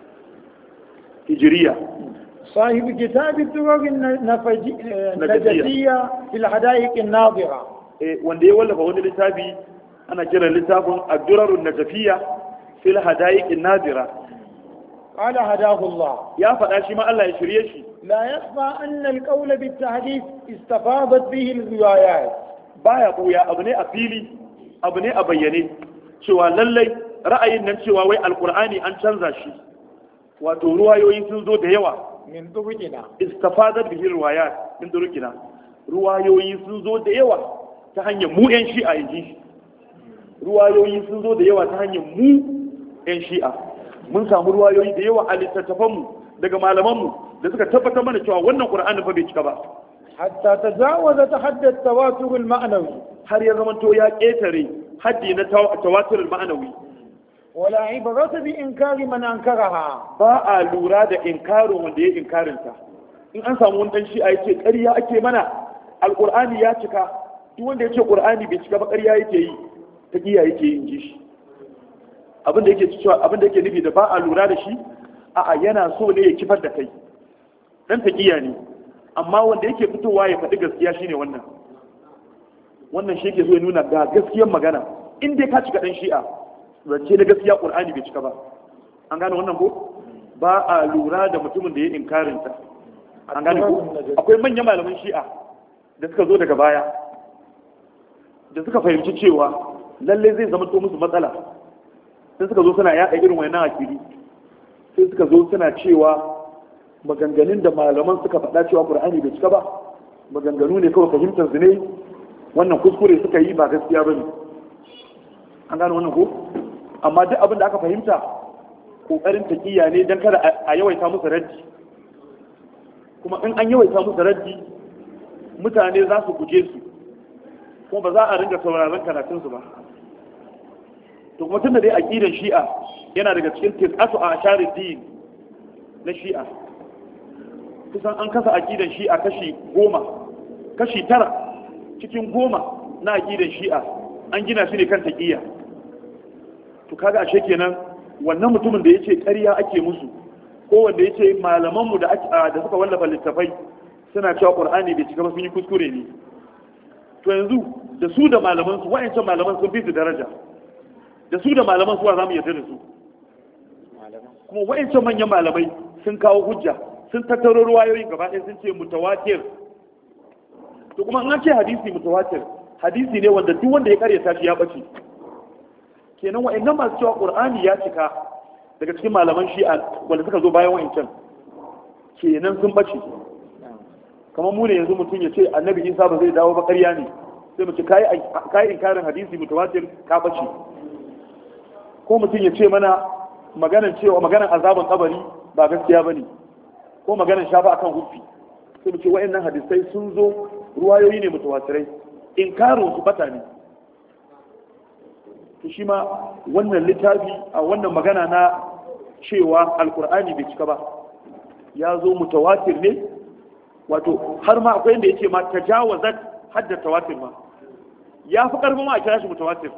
hijiriya. صاحب كتاب الدرر النفج- النجدية في الحدائق الناظرة. Eh, wanda ya wallafa wani littafi ana kiran littafin ad-durarun najafiyya fil hada'iq an-nadira. قال هداه الله. Ya faɗa shi ma Allah ya shirye shi. لا يخفى أن القول بالتحديث استفاضت به الروايات. Baya buya abu ne a fili abu ne a bayyane cewa lallai ra'ayin nan cewa wai alqur'ani an canza shi wato ruwayoyi sun zo da yawa من طرقنا istafadat bihi riwayat min durukina ruwayoyi sun zo da yawa ta hanyar mu yan shi'a inji shi ruwayoyi sun zo da yawa ta hanyar mu yan shi'a mun samu ruwayoyi da yawa a littattafanmu daga malamanmu da suka tabbatar mana cewa wannan qur'ani fa bai cika ba حتى تجاوز تحدي التواتر المعنوي. har ya zamanto ya ƙetare haddi na tawatur ma'anawi. ولا عبرة بإنكار من أنكرها. ba a lura da inkarin wanda ya inkarinta in an samu wani dan shi'a yace ƙarya ake mana alqur'ani ya cika duk wanda yace qur'ani bai cika ba ƙarya yake yi ta giya yake yi inji shi abin da yake cewa abin da yake nufi da ba a lura da shi a'a yana so ne ya kifar da kai dan ta giya ne amma wanda yake fitowa ya faɗi gaskiya shine wannan wannan shi yake so ya nuna ga gaskiyar magana in dai ka cika dan shi'a zance na gaskiya qur'ani bai cika ba an gane wannan ko ba a lura da mutumin da ya inkarin ta an gane ko akwai manyan malaman shi'a da suka zo daga baya da suka fahimci cewa lalle zai zama to musu matsala sai suka zo suna yaɗa irin wannan akidi sai suka zo suna cewa maganganun da malaman suka faɗa cewa qur'ani bai cika ba maganganu ne kawai fahimtar su ne wannan kuskure suka yi ba gaskiya bane an gane wannan ko amma duk abin da aka fahimta kokarin taqiya ne dan kada a yawaita musu raddi kuma in an yawaita musu raddi mutane za su guje su kuma ba za a ringa sauraron karatun su ba to kuma tunda dai aqidan shi'a yana daga cikin tis'atu asharid din na shi'a kusan an kasa aqidan shi'a kashi goma kashi tara cikin goma na aqidan shi'a an gina shi ne kan taqiya to kaga ashe kenan wannan mutumin da yace ƙarya ake musu ko wanda yace malaman mu da da suka wallafa littafai suna cewa qur'ani bai cika ba sun yi kuskure ne to yanzu da su da malaman su wayancan malaman sun fi su daraja da su da malaman su wa zamu yarda da su kuma wayancan manyan malamai sun kawo hujja sun tattaro ruwayoyin gaba ɗaya sun ce mutawatir to kuma an ce hadisi mutawatir hadisi ne wanda duk wanda ya karyata shi ya bace kenan wa'annan masu cewa qur'ani ya cika daga cikin malaman shi'a wanda suka zo bayan wa'ancan kenan sun bace kamar mu ne yanzu mutum ya ce annabi isa ba zai dawo ba ƙarya ne sai mu ce kai kai inkarin hadisi mutawatir ka bace ko mutum ya ce mana maganar cewa maganar azaban kabari ba gaskiya bane ko maganar shafa akan hufi sai mu ce wa'annan hadisai sun zo ruwayoyi ne mutawatirai inkarin su bata ne to shi ma wannan littafi a wannan magana na cewa alkur'ani bai cika ba ya zo mutawatir ne wato har ma akwai inda yake ma tajawazat hadda tawatir ma ya fi karfin ma a kira shi mutawatir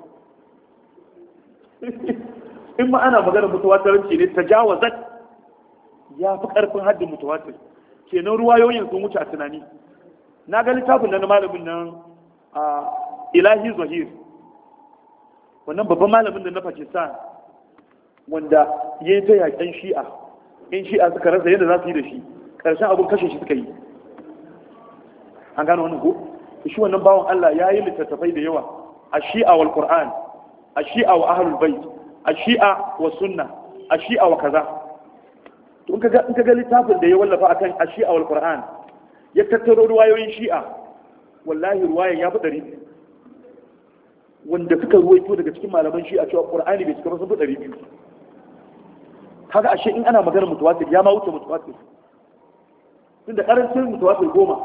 in ma ana magana mutawatiranci ne tajawazat ya fi karfin haddin mutawatir kenan ruwayoyin sun wuce a tunani na ga littafin na malamin nan a ilahi zahir wannan babban malamin da na Pakistan wanda ya yi ta yaƙen shi'a in shi'a suka rasa yadda za su yi da shi ƙarshen abin kashe shi suka yi an gano wannan ko shi wannan bawan Allah ya yi littattafai da yawa a shi'a wal Qur'an a shi'a wa ahlul bait a shi'a wa sunna a shi'a wa kaza to in kaga in kaga littafin da ya wallafa akan a shi'a wal Qur'an ya tattaro ruwayoyin shi'a wallahi ruwayan ya fi ɗari wanda suka ruwaito daga cikin malaman shi a cewa qur'ani bai cika ba sun fi ɗari biyu. kaga ashe in ana magana mutawatir ya ma wuce mutawatir, tunda karancin mutawatir goma,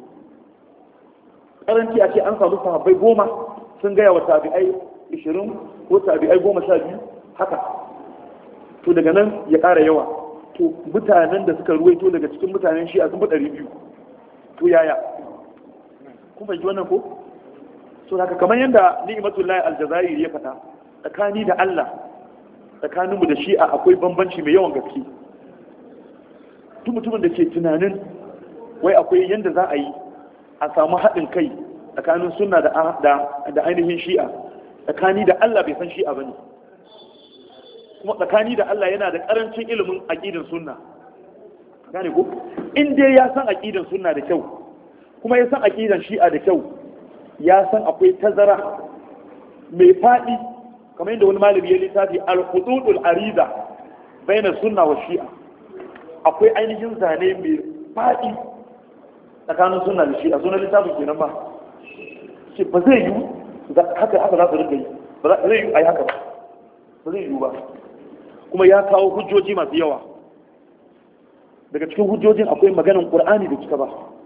karanci a ce an samu sahabbai goma sun gaya wa tabi'ai ishirin ko tabi'ai goma sha biyu haka, to daga nan ya ƙara yawa, to mutanen da suka ruwaito daga cikin mutanen shi a sun fi ɗari biyu, to yaya kun fahimci wannan ko? So haka kamar yadda ni'matullahi aljazairi ya faɗa, tsakani da Allah tsakaninmu da shi'a akwai bambanci mai yawan gaske. Duk mutumin da ke tunanin wai akwai yadda za a yi a samu haɗin kai tsakanin sunna da da ainihin shi'a, tsakani da Allah bai san shi'a bane, kuma tsakani da Allah yana da ƙarancin ilimin aqidin sunna. Gane ko? In dai ya san aqidin sunna da kyau, kuma ya san aqidan shi'a da kyau, ya san akwai tazara mai faɗi, kamar yadda wani malami ya littafi al-hududul arida baina sunna wa shi'a, akwai ainihin zane mai faɗi tsakanin sunna da shi'a. Sunan littafin kenan ba shi ba zai yi haka haka za su rinka yi, ba zai yi ai haka ba ba zai yi ba. Kuma ya kawo hujjoji masu yawa, daga cikin hujjojin akwai maganan qur'ani da cika ba.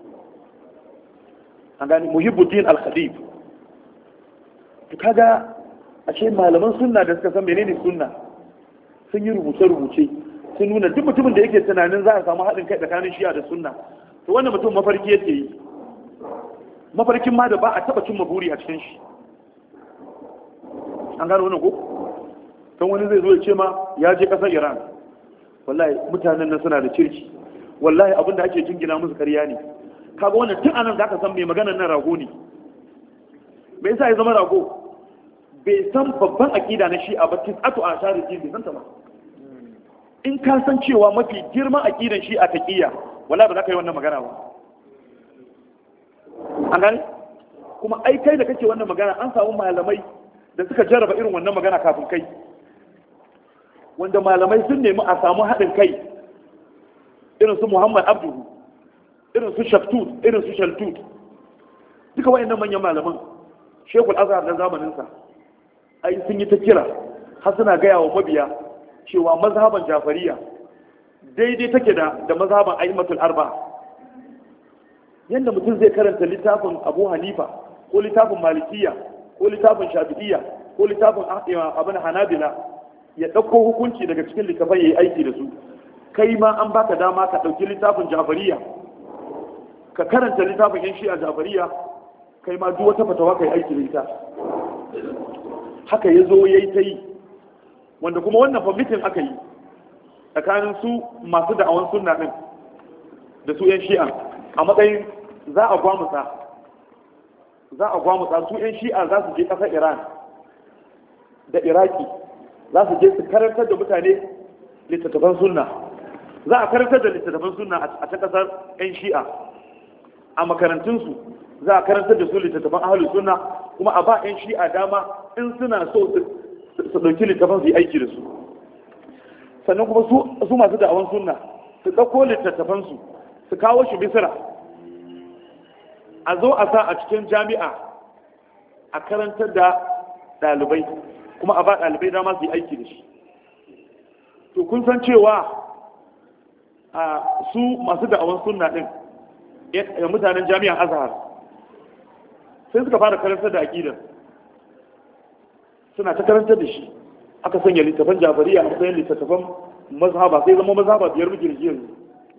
An gani Muhibbuddin al-Khatib, to kaga ashe malaman sunna da suka san menene sunna sun yi rubuce-rubuce sun nuna duk mutumin da yake tunanin za a samu haɗin kai tsakanin shi'a da sunna, to wannan mutum mafarki yake yi, mafarkin ma da ba a taɓa cimma buri a cikin shi. An gano wannan ko? Don wani zai zo ya ce ma ya je ƙasar Iran, wallahi mutanen nan suna da kirki, wallahi abin da ake jingina musu ƙarya ne. Kaga wannan tun anan zaka san mai maganar nan rago ne. Me yasa ya zama rago? Bai san babban akida na shi'a ba, tis'atu ashari din bai san ta ba. In ka san cewa mafi girman akidan shi'a taqiyya, wallahi ba za ka yi wannan magana ba. An gane? Kuma ai kai da kake wannan magana an samu malamai da suka jarraba irin wannan magana kafin kai, wanda malamai sun nemi a samu haɗin kai, irin su Muhammad Abduhu, irin su Shaftut, irin su Shaltut, duka wayannan manyan malaman Sheikhul Azhar na zamaninsa ai sun yi ta kira har suna gaya wa mabiya cewa mazhaban Jafariya daidai take da da mazhaban A'immatul Arba. Yanda mutum zai karanta littafin Abu Hanifa ko littafin Malikiya ko littafin Shafi'iyya ko littafin Abin Hanabila ya ɗauko hukunci daga cikin littafai ya yi aiki da su, kai ma an baka dama ka ɗauki littafin Jafariya ka karanta littafin yan shi'a Jafariya, kai ma duk wata fatawa ka yi aiki da ita. Haka ya zo ya yi ta yi, wanda kuma wannan famitin aka yi tsakanin su masu da'awan sunna ɗin da su yan shi'a a matsayin za a gwamutsa za a gwamutsa su yan shi'a za su je ƙasar Iran da Iraki, za su je su karantar da mutane littattafan sunna, za a karantar da littattafan sunna a ta ƙasar yan shi'a a makarantunsu, za a karantar da su littattafan ahlus sunna, kuma a ba yan shi'a dama in suna so su ɗauki littattafan su yi aiki da su. Sannan kuma su masu da'awan sunna su ɗauko littattafansu su kawo shi Misira, a zo a sa a cikin jami'a a karantar da ɗalibai, kuma a ba ɗalibai dama su yi aiki da shi. To kun san cewa a su masu da'awan sunna ɗin mutanen jami'an Azhar sai suka fara karantar da aƙidar, suna ta karantar da shi, aka sanya littafan Jafariya a matsayin littattafan mazhaba, sai zama mazhaba biyar muke da shi yanzu.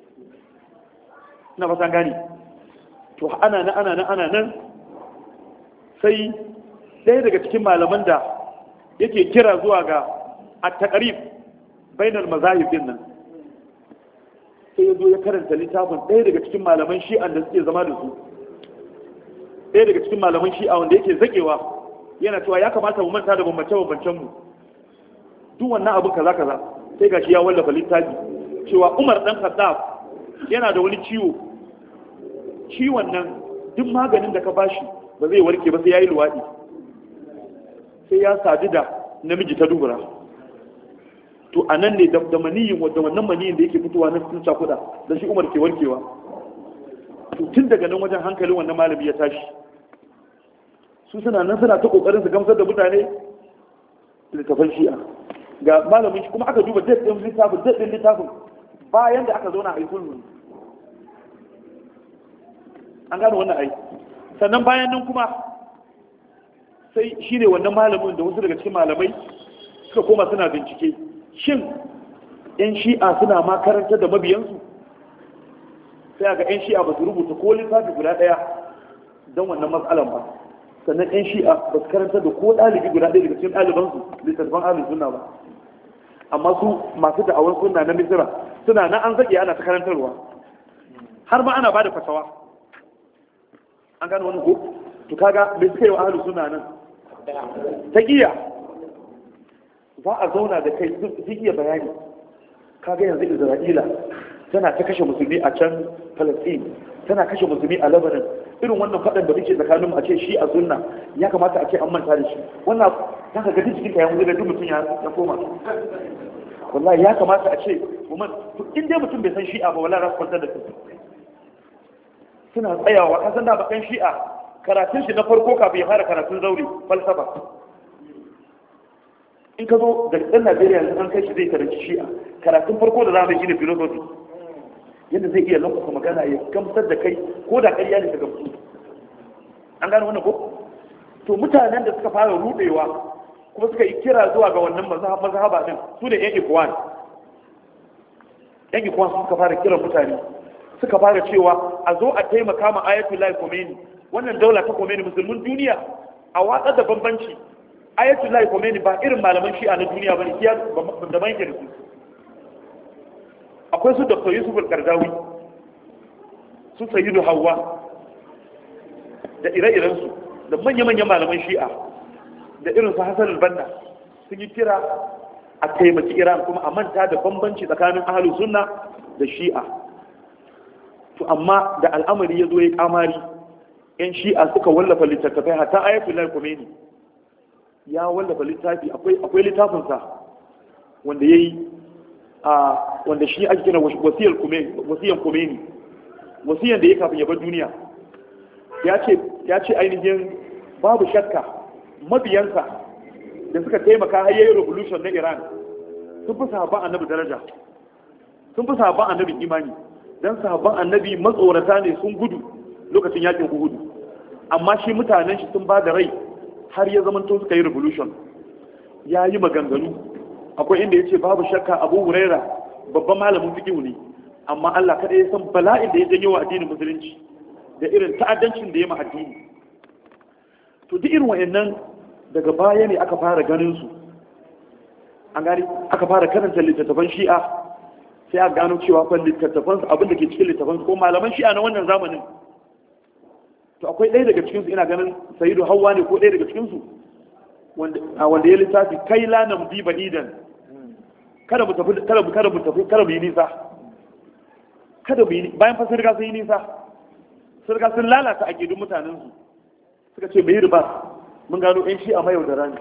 Ina fatan gani. To ana nan ana nan ana nan sai ɗaya daga cikin malaman da yake kira zuwa ga at-taqrib bainal mazahib din nan, sai ya zo ya karanta littafin ɗaya daga cikin malaman shi'an da suke zama da su, ɗaya daga cikin malaman shi'a wanda yake zakewa yana cewa ya kamata mu manta da bambance-bambancen mu, duk wannan abin kaza kaza. Sai gashi ya wallafa littafi cewa Umar dan Khattab yana da wani ciwo, ciwon nan duk maganin da ka bashi ba zai warke ba sai yayi luwadi, sai ya sadu da namiji ta dubura. To anan ne da maniyin wanda wannan maniyin da yake fitowa na cikin cakuda da shi Umar ke warkewa. To tun daga nan wajen hankalin wannan malami ya tashi, su suna nan suna ta kokarin su gamsar da mutane littafan shi'a ga malamin shi kuma aka duba date din littafin date din littafin bayan da aka zauna a yi sulhu an gano wannan ai sannan bayan nan kuma sai shi ne wannan malamin da wasu daga cikin malamai suka koma suna bincike shin yan shi'a suna ma karantar da mabiyansu sai ga yan shi'a ba su rubuta ko littafi guda ɗaya don wannan matsalan ba sannan yan shi'a ba su karantar da ko ɗalibi guda ɗaya daga cikin ɗalibansu littattafan ahlus sunna ba amma su masu da'awar sunna na misira suna na an zage ana ta karantarwa har ma ana ba da fatawa an gano wani ko to kaga bai suka yi wa ahlus sunna nan ta iya za a zauna da kai sun iya bayani kaga yanzu Isra'ila tana ta kashe musulmi a can Palestine tana kashe musulmi a Lebanon irin wannan faɗan da muke tsakaninmu a ce shi a sunna ya kamata a ce an manta da shi wannan ta ga gadi cikin kayan da duk mutum ya koma wallahi ya kamata a ce kuma in dai mutum bai san shi'a ba wallahi za su kwantar da kai suna tsayawa kasan da bakan shi'a karatun shi na farko kafin ya fara karatun zauri falsafa in ka zo da ɗan Najeriya yanzu an kai shi zai karanci shi'a karatun farko da za mu yi ne philosophy yadda zai iya lankwasa magana ya gamsar da kai ko da ƙarya ne ta gamsu an gano wannan ko to mutanen da suka fara rudewa kuma suka yi kira zuwa ga wannan mazhaba din su ne yan ikwan yan ikwan suka fara kiran mutane suka fara cewa a zo a taimaka ma ayatullahi Khomeini wannan daula ta Khomeini musulmin duniya a watsar da bambanci ayatullahi Khomeini ba irin malaman shi'a na duniya bane kiya da banke da su akwai su Dr. Yusuf al-Qardawi su Sayyidu Hawwa da ire-iren su da manya-manyan malaman shi'a da irin su Hassan al-Banna sun yi kira a taimaki Iran kuma a manta da bambanci tsakanin ahlus sunna da shi'a to amma da al'amari ya zo ya kamari yan shi'a suka wallafa littattafai hatta ayatullahi Khomeini ya wallafa littafi akwai akwai littafinsa wanda yayi a wanda shi ake kira wasiyar Khomeini wasiyan Khomeini wasiyan da ya kafin ya bar duniya ya ce ya ce ainihin babu shakka mabiyansa da suka taimaka har yayin revolution na Iran sun fi sahabban annabi daraja sun fi sahabban annabi imani dan sahabban annabi matsorata ne sun gudu lokacin yakin Uhud amma shi mutanen shi sun ba da rai har ya zama to suka yi revolution ya yi maganganu akwai inda ya ce babu shakka Abu Huraira babban malamin fiqh ne amma Allah kada ya san bala'in da ya janyo wa addinin musulunci da irin ta'addancin da ya ma addini to duk irin wayannan daga baya ne aka fara ganin su an gani aka fara karanta littattafan shi'a sai a gano cewa fa littattafan abin da ke cikin littattafan ko malaman shi'a na wannan zamanin to akwai ɗaya daga cikinsu ina ganin Sayyidu Hawwa ne ko ɗaya daga cikinsu wanda wanda ya littafi kai la namdi badidan kada mu tafi kada mu kada mu tafi kada mu yi nisa kada mu yi bayan fa sun riga sun yi nisa sun riga sun lalata aqidun mutanen su suka ce bai riba mun gano ɗan shi'a mai yaudara ne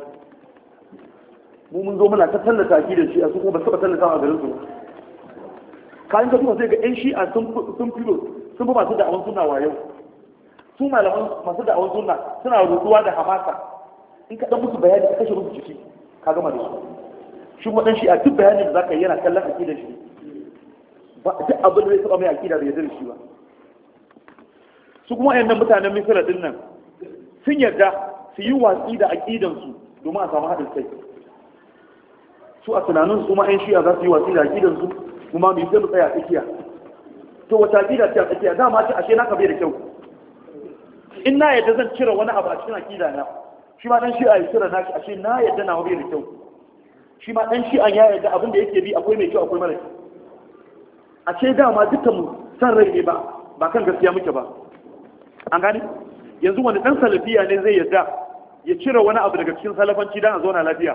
mu mun zo muna ta tallata aqidar shi'a su kuma ba su taɓa tallata a garin su kayan ka duba sai ga ɗan shi'a sun sun filo sun fi masu da'awan suna wayo su malaman masu da'awar sunna suna rutuwa da hamasa in ka dan musu bayani ka kashe musu ciki ka gama da su shi kuma dan shi a duk bayanin da zaka yi yana kallon aqidar shi ba duk abin da zai saba mai aqida da yarda da shi ba su kuma wayannan mutanen Misra din nan sun yarda su yi watsi da aqidan su domin a samu haɗin kai su a tunanin su ma ƴan shi'a za su yi watsi da aqidan su kuma mu yi sai mu tsaya a tsakiya to wata aqida ce a tsakiya dama ce ashe naka bai da kyau in na yadda zan cire wani abu a cikin akida na shi ma dan shi'a ya cire nashi ashe na yadda na bai da kyau shi ma dan shi'an ya yadda abin da yake bi akwai mai kyau akwai mara kyau ashe dama dukkan mu san rai ne ba ba kan gaskiya muke ba an gane yanzu wani dan salafiya ne zai yadda ya cire wani abu daga cikin salafanci dan a zauna lafiya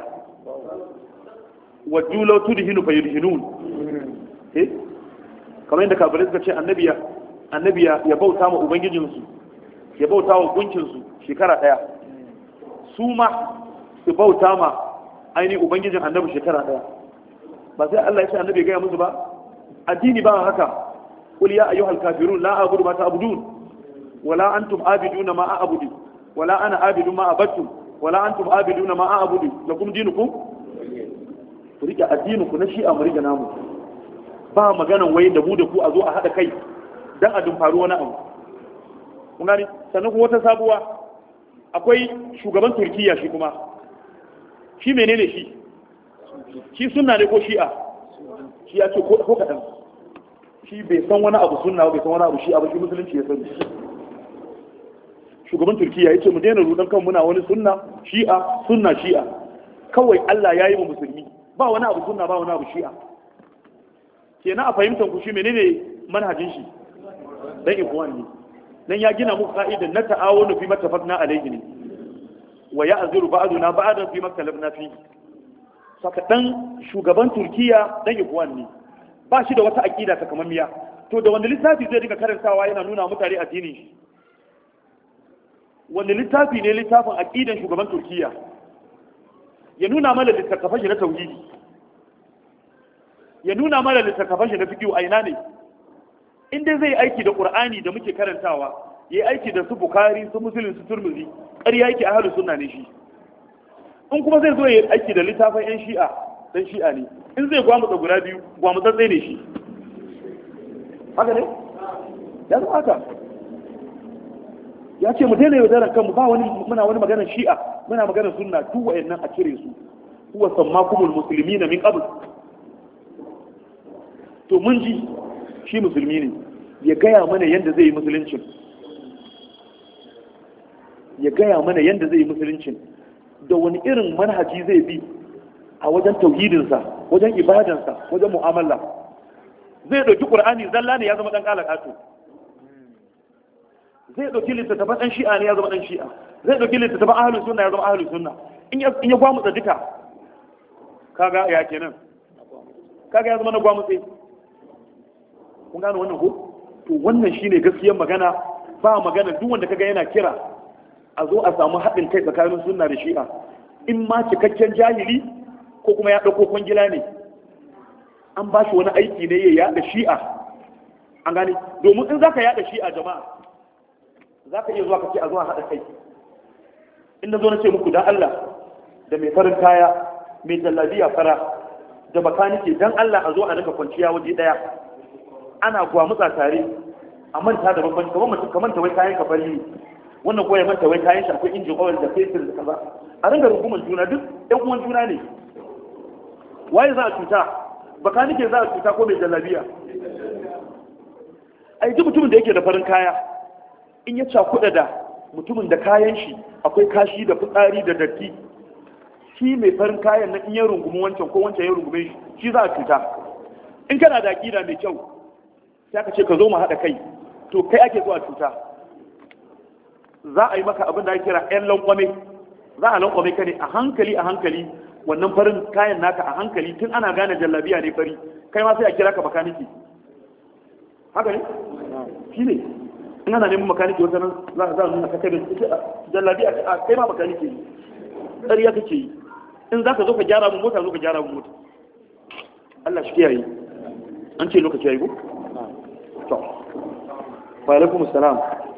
wa dulau tudhinu fa yudhinun eh kamar yadda kafirai suka ce annabiya annabiya ya bauta ma ubangijinsu ya bauta wa gunkinsu shekara ɗaya su ma su bauta ma ainihin ubangijin annabi shekara ɗaya ba sai Allah ya ce annabi ya gaya musu ba addini ba haka qul ya ayyuhal kafirun la a'budu ma ta'budun wa la antum abiduna ma a'budu wala ana abidu ma abattum wala antum abiduna ma a'budu lakum dinukum ku rike addinin ku na shi'a mu rike namu ba maganan wai da mu da ku a zo a hada kai dan a dumfaru wani abu kun gani sannan kuma wata sabuwa akwai shugaban Turkiya shi kuma shi menene shi shi sunna ne ko shi'a shi ya ce ko kadan shi bai san wani abu sunna bai san wani abu shi'a ba shi musulunci ya sani shugaban Turkiya yace mu daina rudan kan muna wani sunna shi'a sunna shi'a kawai Allah ya yi mu musulmi ba wani abu sunna ba wani abu shi'a kenan a fahimtar ku shi menene manhajin shi dan ikwan ne dan ya gina muku ka'idan na ta'awunu fi mattafaqna alayhi ne wa ya'ziru ba'duna ba'dan fi maktalabna fi saka dan shugaban Turkiya dan ikwan ne ba shi da wata aqida ta kamammiya to da wanda littafi zai dinga karantawa yana nuna mutane addinin shi wanda littafi ne littafin aqidan shugaban Turkiya ya nuna mana littattafan shi na tauhidi ya nuna mana littattafan shi na fiqh a ina ne in dai zai aiki da Qur'ani da muke karantawa yayi aiki da su Bukhari su Muslim su Tirmidhi ƙarya yake ahlus sunna ne shi in kuma zai zo yayi aiki da littafin yan Shi'a dan Shi'a ne in zai gwamu da guda biyu gwamu tsatsai ne shi haka ne ya zama haka ya ce mu daina yaudarar kanmu ba wani muna wani maganar Shi'a muna maganar sunna duk wayannan a cire su huwa sammakumul muslimina min qabl to mun ji shi musulmi ne ya gaya mana yadda zai yi musuluncin ya gaya mana yadda zai yi musuluncin da wani irin manhaji zai bi a wajen tauhidinsa wajen ibadansa wajen mu'amala zai ɗauki ƙur'ani zalla ne ya zama ɗan ƙala ƙato zai ɗauki littattafan ɗan shi'a ne ya zama ɗan shi'a zai ɗauki littattafan ahalus sunna ya zama ahalus sunna in ya gwamutsa duka kaga ya kenan kaga ya zama na gwamutse kun gane wannan ko to wannan shine gaskiyar magana ba magana duk wanda kaga yana kira a zo a samu haɗin kai tsakanin sunna da shi'a in ma cikakken jahili ko kuma ya ɗauko kwangila ne an ba shi wani aiki ne ya yaɗa shi'a an gane domin in zaka yaɗa shi'a jama'a zaka iya zuwa ka ce a zuwa haɗa kai in na zo na ce muku dan Allah da mai farin kaya mai jallabiya fara da makanike dan Allah a zo a rika kwanciya waje ɗaya ana gwamutsa tare a manta da babban kamar mutum kamar ta wai kayan kafari ne wannan ko ya manta wai kayan shi akwai injin oil da fetur da kaza a ringa rungumar juna duk ɗan uwan juna ne waye za a cuta baka nike za a cuta ko mai jallabiya ai duk mutumin da yake da farin kaya in ya cakuɗa da mutumin da kayan shi akwai kashi da fitsari da datti shi mai farin kayan na in ya rungumi wancan ko wancan ya rungume shi shi za a cuta in kana da aƙida mai kyau sai ka ce ka zo mu haɗa kai to kai ake so a cuta za a yi maka abin da ake kira ƴan lankwame za a lankwame ka ne a hankali a hankali wannan farin kayan naka a hankali tun ana gane jallabiya ne fari kai ma sai a kira ka makaniki haka ne shi ne in ana neman makaniki wata nan za a nuna ka kai da jallabiya a kai ma makaniki ne ƙarya kake yi in za ka zo ka gyara mun mota zo ka gyara mun mota Allah shi kiyaye an ce lokaci ya yi ko to wa alaikum assalam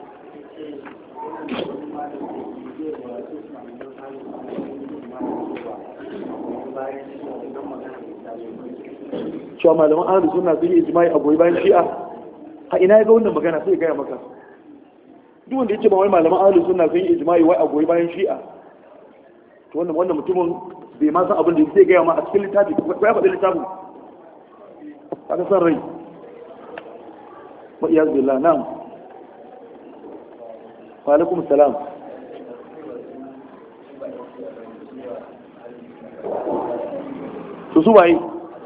cewa malaman ahlus sunna sun yi ijma'i a goyi bayan shi'a a ina ya ga wannan magana sai ya gaya maka duk wanda ya ce ba wai malaman ahlus sunna sun yi ijma'i wai a goyi bayan shi'a to wannan wannan mutumin bai ma san abin da zai gaya ma a cikin littafi ko ya faɗi littafin kaga san rai wa iyaz billah na'am wa alaikum salam su su waye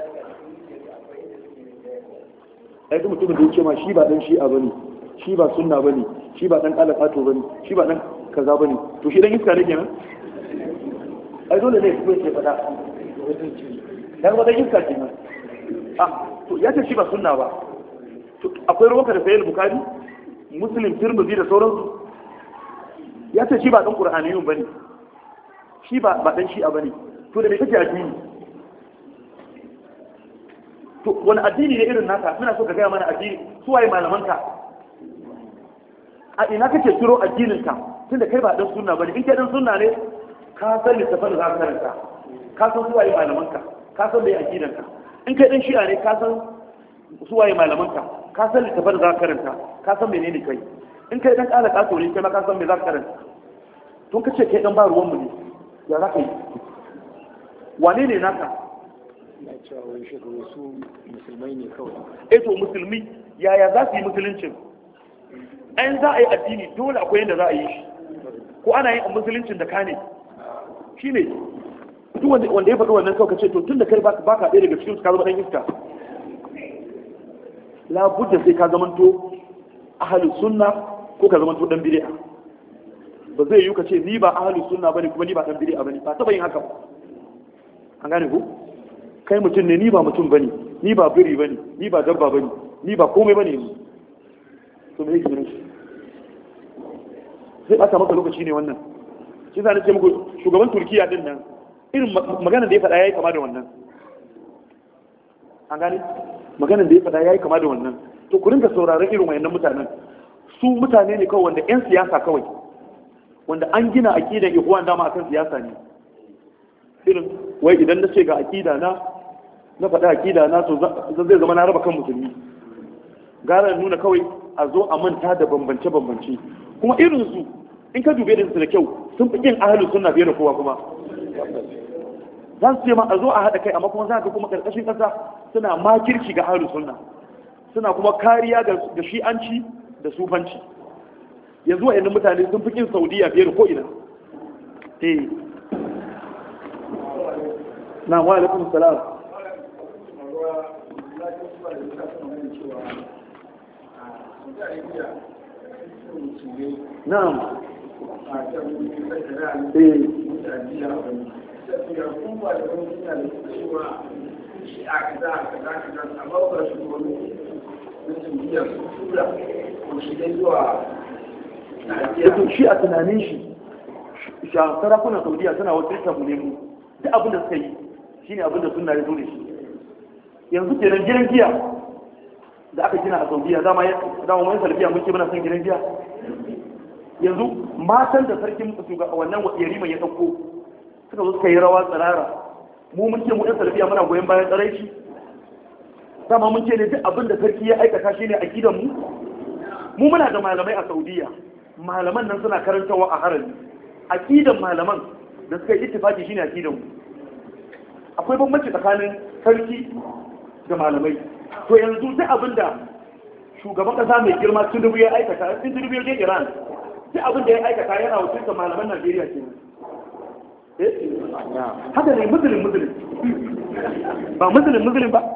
ai duk mutumin da yake ma shi ba dan shi'a bane shi ba sunna bane shi ba dan kalakato bane shi ba dan kaza bane to shi dan iska ne kenan ai dole ne kuma yake fada dan wata iska kenan ah to ya ce shi ba sunna ba to akwai ruwanka da sahih bukhari muslim tirmidhi da sauransu ya ce shi ba dan qur'aniyun bane shi ba ba dan shi'a bane to da me kake addini to wani addini ne irin naka muna so ka gaya mana addini su waye malamanka a ina kake kiro addininka tunda kai ba dan sunna bane in kai dan sunna ne ka san littafin da za ka karanta ka san suwaye malamanka ka san mai aqidanka in kai dan shi'a ne ka san suwaye malamanka ka san littafin da za ka karanta ka san menene kai in kai dan kala kaso ne kai ma ka san me za ka karanta tun kace kai dan ba ruwan mu ne ya za ka yi wane ne naka na cewa wai shi su musulmai ne kawai eh to musulmi yaya za su yi musuluncin an za a yi addini dole akwai yadda za a yi shi ko ana yin musuluncin da ka ne shi ne duk wanda ya faɗi wannan kawai ka ce to tun da kai baka ɗaya daga cikin ka zama ɗan iska labudda sai ka zamanto ahalus sunna ko ka zamanto ɗan bid'a ba zai yi ka ce ni ba ahalus sunna bane kuma ni ba ɗan bid'a bane ba taɓa yin haka ba an gane ku kai mutum ne ni ba mutum bane ni ba biri bane ni ba dabba bane ni ba komai bane ni to me yake shi zai bata maka lokaci ne wannan shi zan ce muku shugaban Turkiya din nan irin magana da ya faɗa yayi kama da wannan an gane magana da ya faɗa yayi kama da wannan to ku rinka sauraron irin wayannan mutanen su mutane ne kawai wanda yan siyasa kawai wanda an gina aqidan ihwan dama akan siyasa ne irin wai idan na ce ga aqida na na faɗa aqida na to zai zama na raba kan musulmi gara nuna kawai a zo a manta da bambance-bambance kuma irin su in ka dube da su da kyau sun fi yin ahalu sunna fiye da kowa kuma za su ce ma a zo a haɗa kai amma kuma za ka kuma ƙarƙashin ƙasa suna makirci ga ahalu sunna suna kuma kariya ga shi'anci da sufanci yanzu wa'annan mutane sun fi kin saudiya fiye da ko'ina eh na wa alaikum salam na'am eh shi a tunanin shi sarakunan saudiya suna wakiltar mu ne mu duk abin da suka yi shine abin da sunna ya zo da shi yanzu kenan gidan giya da aka gina a saudiya dama ya dama mai salafiya muke muna son gidan giya yanzu matan da sarkin wannan yarima ya dauko suka zo suka yi rawa tsirara mu muke mu ɗan salafiya muna goyon bayan tsaraici dama mun ce ne duk abin da sarki ya aikata shine akidan mu mu muna da malamai a saudiya malaman nan suna karantawa a harami akidan malaman da suka yi ittifaki shine akidan mu akwai bambanci tsakanin sarki da malamai to yanzu duk abinda shugaban kasa mai girma Tinubu ya aikata in Tinubu ya je Iran duk abinda ya aikata yana wakiltar malaman Najeriya ke eh haka ne musulun musulun ba musulun musulun ba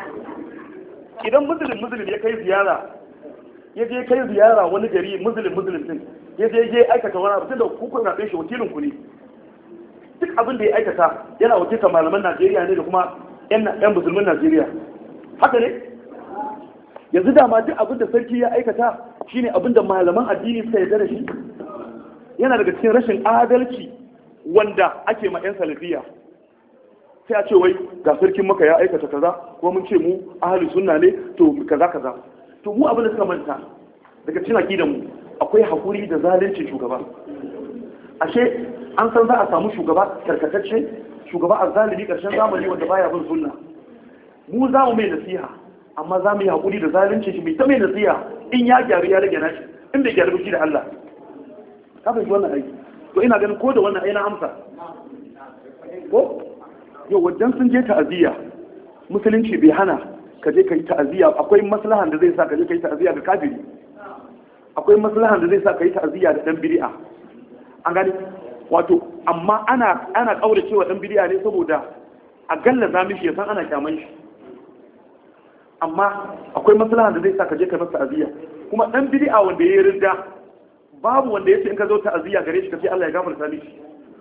idan musulun musulun ya kai ziyara ya je kai ziyara wani gari musulun musulun din ya je je aikata wani abu tunda hukun na shi wakilin ku ne duk abin da ya aikata yana wakiltar malaman Najeriya ne da kuma yan musulmin Najeriya haka ne yanzu dama duk abin da sarki ya aikata shine abin da malaman addini suka yarda da shi yana daga cikin rashin adalci wanda ake ma yan salafiya sai a ce wai ga sarkin maka ya aikata kaza ko mun ce mu ahli sunna ne to kaza kaza to mu abin da suka manta daga cikin akidan mu akwai hakuri da zalunci shugaba ashe an san za a samu shugaba karkatacce shugaba azzalimi karshen zamani wanda baya bin sunna mu za mu mai nasiha amma za mu yi hakuri da zalunci shi mai ta mai nasiha in ya gyaru ya rage nashi in bai gyaru shi da Allah ka fahimci wannan aiki to ina ganin ko da wannan ai na amsa ko yau wajen sun je ta'aziyya musulunci bai hana ka je ka yi ta'aziyya akwai maslahan da zai sa ka je ka yi ta'aziyya ga kafiri akwai maslahan da zai sa ka yi ta'aziyya da dan bid'a an gani wato amma ana ana kaurace wa dan bid'a ne saboda a gallaza mishi ya san ana kyaman shi amma akwai maslahan da zai sa ka je ka masa ta'aziyya kuma dan bid'a wanda ya ridda babu wanda yace in ka zo ta'aziyya gare shi ka ce Allah ya gafarta mishi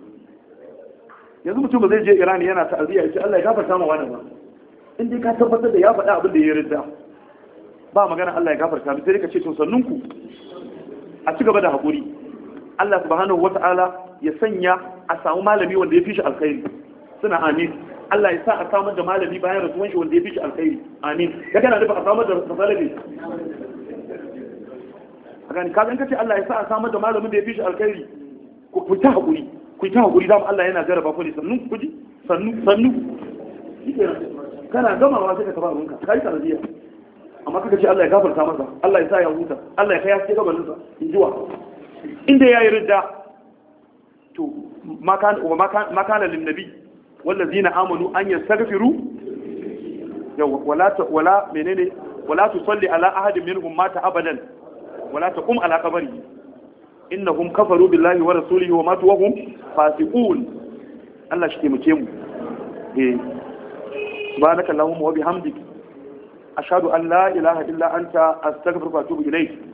yanzu mutum ba zai je Iran yana ta'aziyya ya ce Allah ya gafarta ma wani ba in dai ka tabbatar da ya faɗa abin da ya ridda ba magana Allah ya gafarta mishi sai ka ce to sannunku a ci gaba da hakuri Allah subhanahu wata'ala ya sanya a samu malami wanda ya fi shi alkhairi suna amin Allah ya sa a samar da malami bayan rasuwan shi wanda ya fi shi alkhairi amin ka kana nufa a samar da masalabi a gani kaga in kace Allah ya sa a samar da malamin da ya fi shi alkhairi ku ku ta hakuri ku ta hakuri da Allah yana jarraba ku ne sannu ku ji sannu sannu kana gamawa sai ka tafi abinka kai sanadiya amma kaga ce Allah ya gafarta masa Allah ya sa ya huta Allah ya kai haske gabanin sa injuwa inda yayi ridda to makan wa makana lin nabi wallazina amanu an yastaghfiru yawa wala wala menene wala tusalli ala ahadin minhum mata abadan wala taqum ala qabrihi innahum kafaru billahi wa rasulihi wa matu wa hum fasiqun Allah shi ke muke mu eh subhanaka allahumma wa bihamdika ashhadu an la ilaha illa anta astaghfiruka wa atubu ilayk